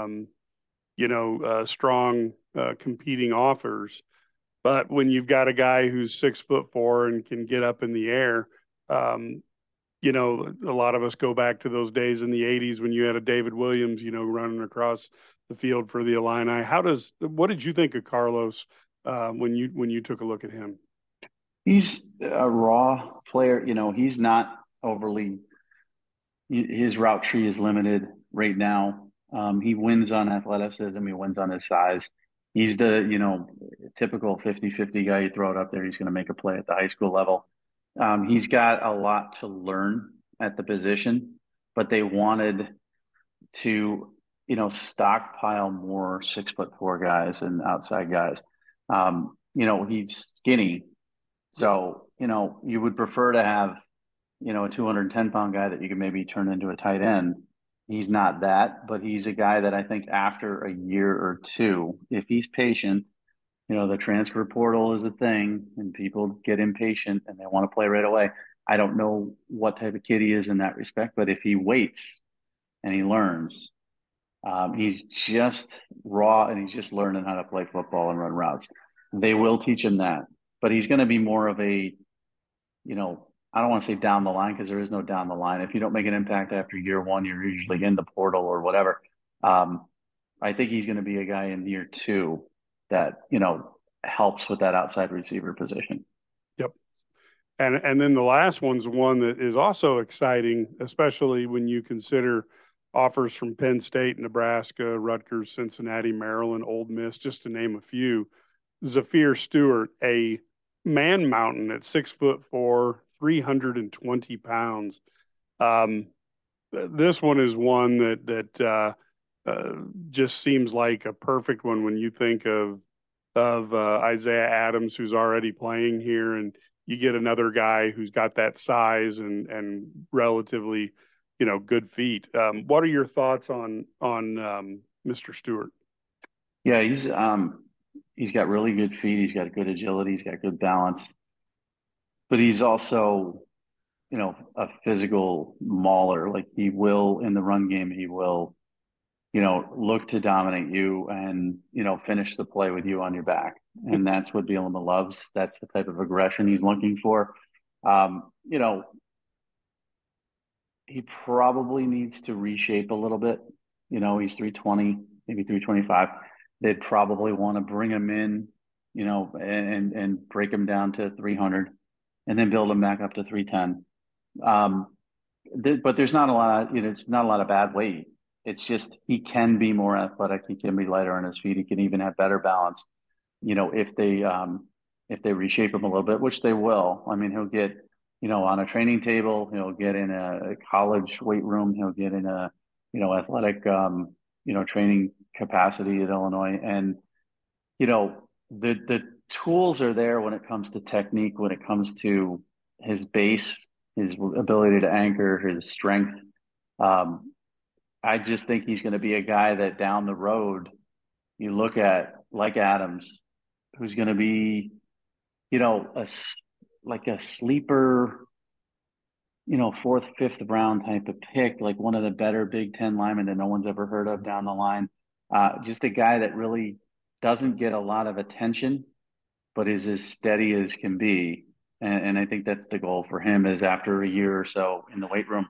strong competing offers. But when you've got a guy who's 6'4" and can get up in the air, a lot of us go back to those days in the 80s when you had a David Williams, running across the field for the Illini. What did you think of Carlos when you took a look at him? He's a raw player. He's not overly. His route tree is limited right now. He wins on athleticism. He wins on his size. He's the, typical 50-50 guy. You throw it up there, he's going to make a play at the high school level. He's got a lot to learn at the position, but they wanted to, stockpile more 6'4" guys and outside guys. He's skinny. So, you would prefer to have, a 210-pound guy that you can maybe turn into a tight end, He's not that, but he's a guy that I think after a year or two, if he's patient, the transfer portal is a thing and people get impatient and they want to play right away. I don't know what type of kid he is in that respect, but if he waits and he learns, he's just raw and he's just learning how to play football and run routes. They will teach him that, but he's going to be more of a, I don't want to say down the line because there is no down the line. If you don't make an impact after year one, you're usually in the portal or whatever. I think he's going to be a guy in year two that, helps with that outside receiver position. Yep. And then the last one's one that is also exciting, especially when you consider offers from Penn State, Nebraska, Rutgers, Cincinnati, Maryland, Ole Miss, just to name a few. Zafir Stewart, a man mountain at 6'4", 320 pounds. This one is one that just seems like a perfect one when you think of Isaiah Adams, who's already playing here, and you get another guy who's got that size and relatively, good feet. What are your thoughts on Mr. Stewart? Yeah, he's got really good feet. He's got good agility. He's got good balance, but he's also, a physical mauler. Like he will in the run game, he will, look to dominate you and, finish the play with you on your back. And that's what Bielema loves. That's the type of aggression he's looking for. He probably needs to reshape a little bit. He's 320, maybe 325. They'd probably want to bring him in, and break him down to 300 and then build him back up to 310. But there's not a lot, it's not a lot of bad weight. It's just he can be more athletic. He can be lighter on his feet. He can even have better balance. If they reshape him a little bit, which they will. I mean, he'll get, on a training table. He'll get in a college weight room. He'll get in a, athletic, training capacity at Illinois. And, the tools are there when it comes to technique, when it comes to his base, his ability to anchor, his strength. I just think he's going to be a guy that down the road you look at like Adams, who's going to be, like a sleeper, fourth, fifth round type of pick, like one of the better Big Ten linemen that no one's ever heard of down the line. Just a guy that really doesn't get a lot of attention, but is as steady as can be. And I think that's the goal for him is after a year or so in the weight room,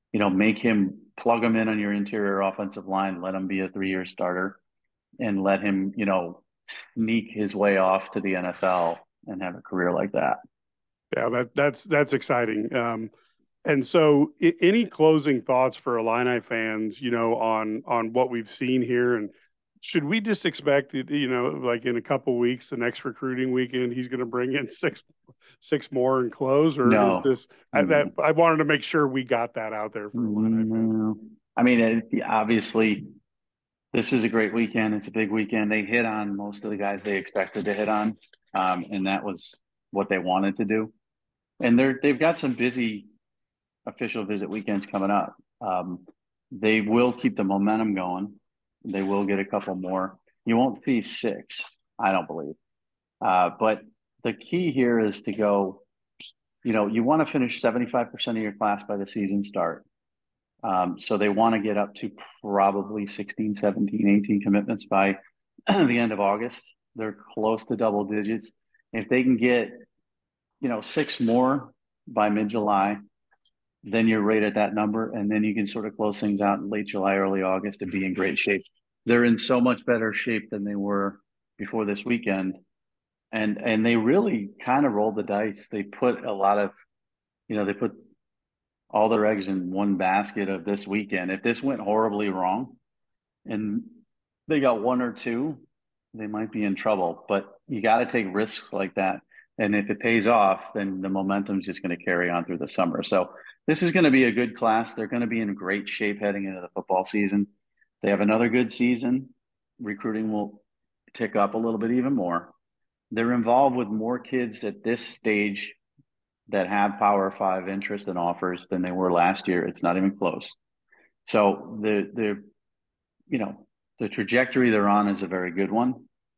plug him in on your interior offensive line, let him be a 3-year starter and let him, sneak his way off to the NFL and have a career like that. Yeah, that's exciting. And so any closing thoughts for Illini fans, on what we've seen here, and should we just expect, like in a couple of weeks, the next recruiting weekend, he's going to bring in six more and close, or No. is this I wanted to make sure we got that out there for Illini fans. I mean, obviously this is a great weekend. It's a big weekend. They hit on most of the guys they expected to hit on. And that was what they wanted to do. And they've got some busy official visit weekends coming up. They will keep the momentum going. They will get a couple more. You won't see 6, I don't believe. But the key here is to go, you want to finish 75% of your class by the season start. So they want to get up to probably 16, 17, 18 commitments by the end of August. They're close to double digits. If they can get, 6 more by mid-July, then you're right at that number. And then you can sort of close things out in late July, early August and be in great shape. They're in so much better shape than they were before this weekend. And they really kind of rolled the dice. They put a lot of, they put all their eggs in one basket of this weekend. If this went horribly wrong and they got 1 or 2, they might be in trouble. But you got to take risks like that. And if it pays off, then the momentum is just going to carry on through the summer. So this is going to be a good class. They're going to be in great shape heading into the football season. They have another good season. Recruiting will tick up a little bit even more. They're involved with more kids at this stage that have Power 5 interest and offers than they were last year. It's not even close. So the trajectory they're on is a very good one.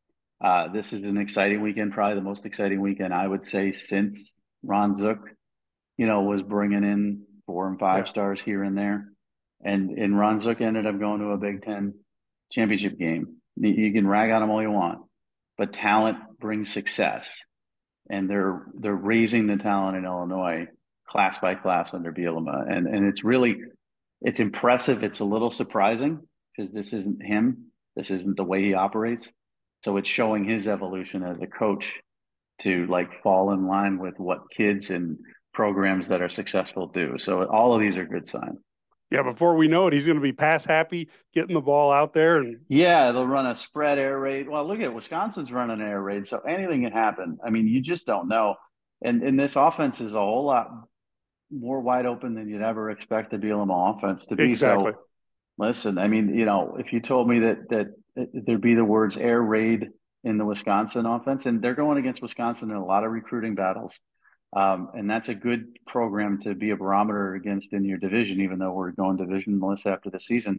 This is an exciting weekend, probably the most exciting weekend I would say since Ron Zook, was bringing in 4 and 5 stars here and there. And Ron Zook ended up going to a Big Ten championship game. You can rag on him all you want, but talent brings success. And they're raising the talent in Illinois class by class under Bielema. And it's impressive. It's a little surprising because this isn't him. This isn't the way he operates. So it's showing his evolution as a coach to fall in line with what kids and programs that are successful do. So all of these are good signs. Yeah, before we know it, he's going to be pass happy, getting the ball out there. And yeah, they'll run a spread air raid. Well, look at Wisconsin's running an air raid, so anything can happen. I mean, you just don't know. And this offense is a whole lot more wide open than you'd ever expect the Bielema offense to be. Exactly. So, listen, I mean, if you told me that there'd be the words air raid in the Wisconsin offense, and they're going against Wisconsin in a lot of recruiting battles. And that's a good program to be a barometer against in your division, even though we're going divisionless after the season.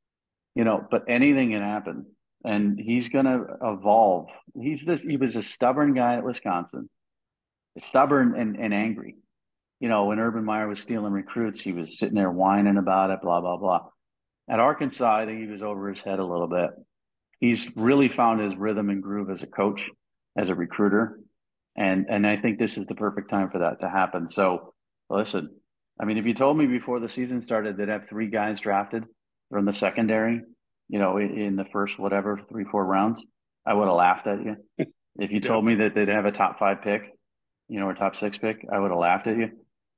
But anything can happen, and he's going to evolve. He was a stubborn guy at Wisconsin, stubborn and angry. When Urban Meyer was stealing recruits, he was sitting there whining about it, blah, blah, blah. At Arkansas, I think he was over his head a little bit. He's really found his rhythm and groove as a coach, as a recruiter. And I think this is the perfect time for that to happen. So listen, I mean, if you told me before the season started they'd have 3 guys drafted from the secondary, in the first, 3-4 rounds, I would have laughed at you. If you told me that they'd have a top 5 pick, or top 6 pick, I would have laughed at you.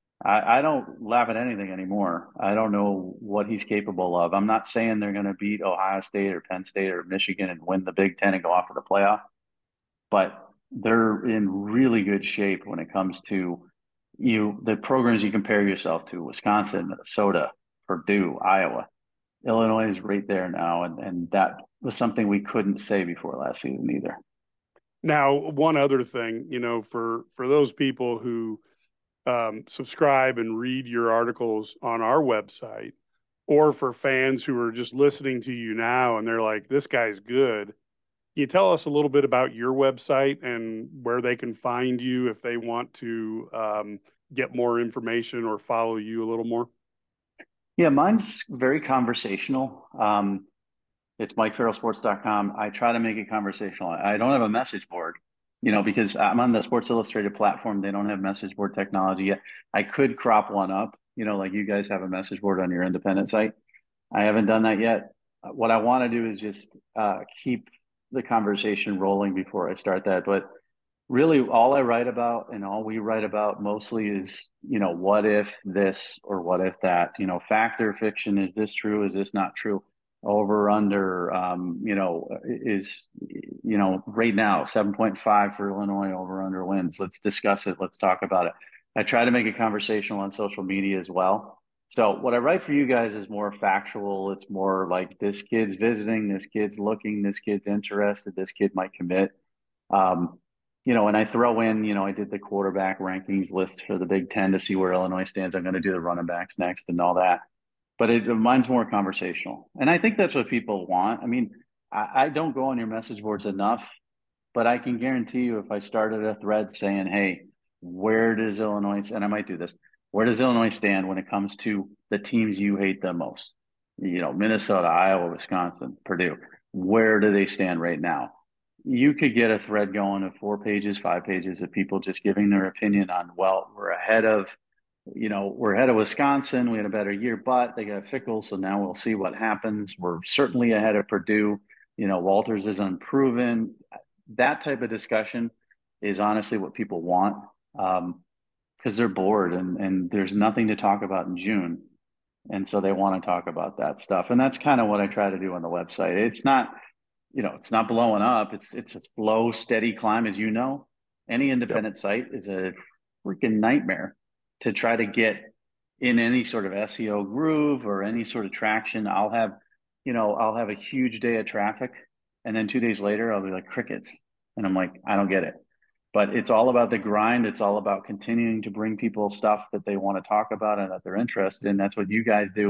I don't laugh at anything anymore. I don't know what he's capable of. I'm not saying they're going to beat Ohio State or Penn State or Michigan and win the Big Ten and go off to the playoff, but they're in really good shape when it comes to the programs you compare yourself to: Wisconsin, Minnesota, Purdue, Iowa. Illinois is right there now, and that was something we couldn't say before last season either. Now, one other thing, for those people who subscribe and read your articles on our website, or for fans who are just listening to you now and they're like, this guy's good. Can you tell us a little bit about your website and where they can find you if they want to get more information or follow you a little more? Yeah, mine's very conversational. It's MikeFarrellSports.com. I try to make it conversational. I don't have a message board, because I'm on the Sports Illustrated platform. They don't have message board technology yet. I could crop one up, like you guys have a message board on your independent site. I haven't done that yet. What I want to do is just keep the conversation rolling before I start that. But really all I write about and all we write about mostly is, what if this or what if that, fact or fiction, is this true? Is this not true? Over under, is, right now 7.5 for Illinois over under wins. Let's discuss it. Let's talk about it. I try to make it conversational on social media as well. So what I write for you guys is more factual. It's more like this kid's visiting, this kid's looking, this kid's interested, this kid might commit. And I throw in, I did the quarterback rankings list for the Big Ten to see where Illinois stands. I'm going to do the running backs next and all that. But mine's more conversational. And I think that's what people want. I mean, I don't go on your message boards enough, but I can guarantee you if I started a thread saying, hey, where does Illinois, and I might do this, where does Illinois stand when it comes to the teams you hate the most? Minnesota, Iowa, Wisconsin, Purdue. Where do they stand right now? You could get a thread going of 4 pages, 5 pages of people just giving their opinion on, well, we're ahead of Wisconsin. We had a better year, but they got Fickle. So now we'll see what happens. We're certainly ahead of Purdue. Walters is unproven. That type of discussion is honestly what people want. Because they're bored and there's nothing to talk about in June. And so they want to talk about that stuff. And that's kind of what I try to do on the website. It's not, it's not blowing up. It's a slow, steady climb, as you know. Any independent site is a freaking nightmare to try to get in any sort of SEO groove or any sort of traction. I'll have a huge day of traffic, and then 2 days later, I'll be like crickets. And I'm like, I don't get it. But it's all about the grind. It's all about continuing to bring people stuff that they want to talk about and that they're interested in. That's what you guys do.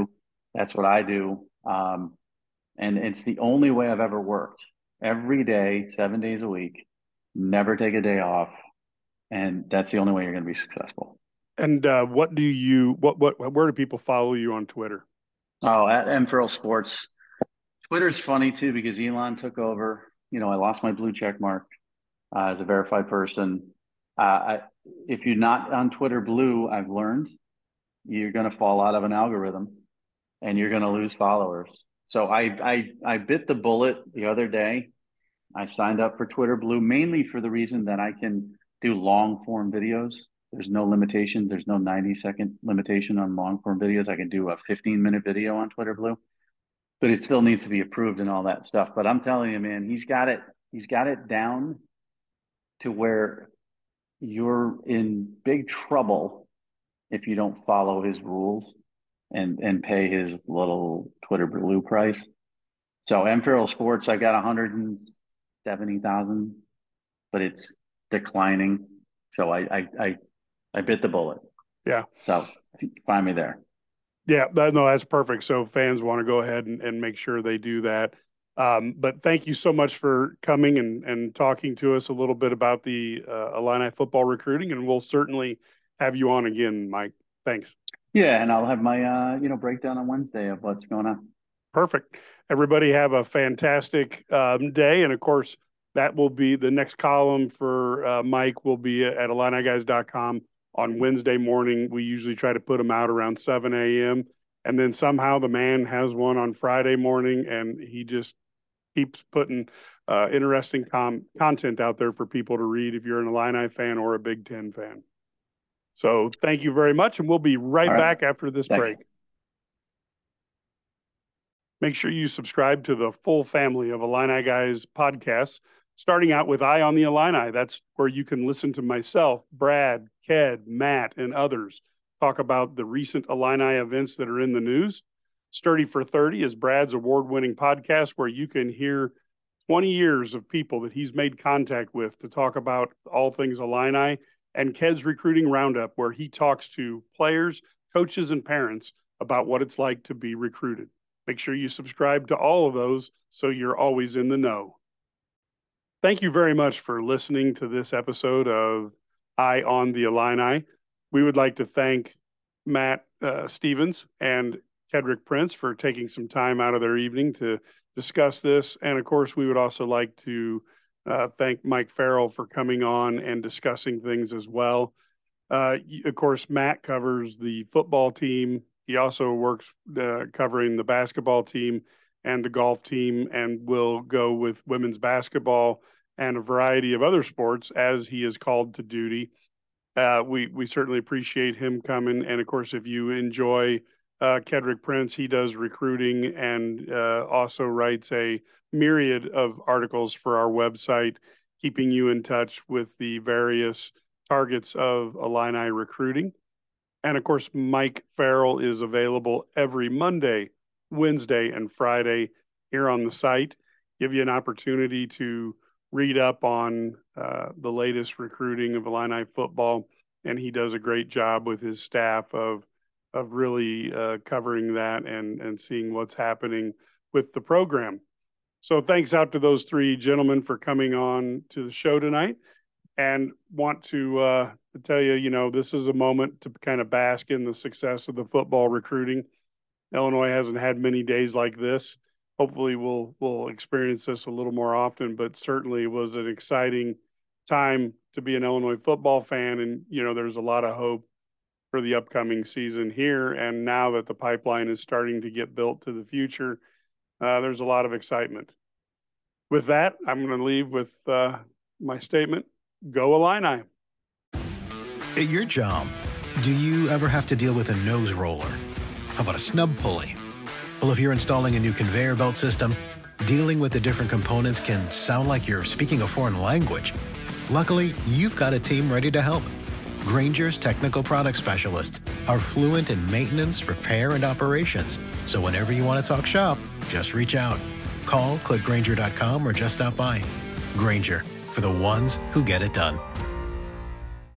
That's what I do. And it's the only way I've ever worked. Every day, 7 days a week, never take a day off. And that's the only way you're going to be successful. And where do people follow you on Twitter? Oh, at MFurl Sports. Twitter's funny too because Elon took over. I lost my blue check mark as a verified person. If you're not on Twitter Blue, I've learned you're going to fall out of an algorithm and you're going to lose followers. So I bit the bullet the other day. I signed up for Twitter Blue mainly for the reason that I can do long form videos. There's no limitation. There's no 90-second limitation on long form videos. I can do a 15-minute video on Twitter Blue, but it still needs to be approved and all that stuff. But I'm telling you, man, he's got it down to where you're in big trouble if you don't follow his rules and pay his little Twitter Blue price. So MFurl Sports, I got 170,000, but it's declining. So I bit the bullet. Yeah. So find me there. Yeah, no, that's perfect. So fans want to go ahead and make sure they do that. But thank you so much for coming and talking to us a little bit about the Illini football recruiting, and we'll certainly have you on again, Mike. Thanks. Yeah, and I'll have my breakdown on Wednesday of what's going on. Perfect. Everybody have a fantastic day, and of course that will be the next column for Mike will be at IlliniGuys.com on Wednesday morning. We usually try to put them out around 7 a.m. And then somehow the man has one on Friday morning, and he just keeps putting interesting content out there for people to read if you're an Illini fan or a Big Ten fan. So thank you very much, and we'll be right back after this break. Make sure you subscribe to the full family of Illini Guys podcasts, starting out with Eye on the Illini. That's where you can listen to myself, Brad, Ked, Matt, and others talk about the recent Illini events that are in the news. Sturdy for 30 is Brad's award-winning podcast where you can hear 20 years of people that he's made contact with to talk about all things Illini, and Ked's Recruiting Roundup, where he talks to players, coaches, and parents about what it's like to be recruited. Make sure you subscribe to all of those so you're always in the know. Thank you very much for listening to this episode of Eye on the Illini. We would like to thank Matt Stevens and Kedrick Prince for taking some time out of their evening to discuss this. And of course, we would also like to thank Mike Farrell for coming on and discussing things as well. Of course, Matt covers the football team. He also works covering the basketball team and the golf team, and will go with women's basketball and a variety of other sports as he is called to duty. We certainly appreciate him coming. And of course, if you enjoy Kedrick Prince, he does recruiting and also writes a myriad of articles for our website, keeping you in touch with the various targets of Illini recruiting. And of course, Mike Farrell is available every Monday, Wednesday, and Friday here on the site. Give you an opportunity to read up on the latest recruiting of Illini football, and he does a great job with his staff of really covering that and seeing what's happening with the program. So thanks out to those three gentlemen for coming on to the show tonight, and want to tell you, this is a moment to kind of bask in the success of the football recruiting. Illinois hasn't had many days like this. Hopefully we'll experience this a little more often, but certainly it was an exciting time to be an Illinois football fan. And, there's a lot of hope for the upcoming season here. And now that the pipeline is starting to get built to the future, there's a lot of excitement. With that, I'm going to leave with my statement, go Illini. At your job, do you ever have to deal with a nose roller? How about a snub pulley? Well, if you're installing a new conveyor belt system, dealing with the different components can sound like you're speaking a foreign language. Luckily, you've got a team ready to help. Grainger's technical product specialists are fluent in maintenance, repair, and operations. So whenever you want to talk shop, just reach out. Call, click Grainger.com, or just stop by. Grainger, for the ones who get it done.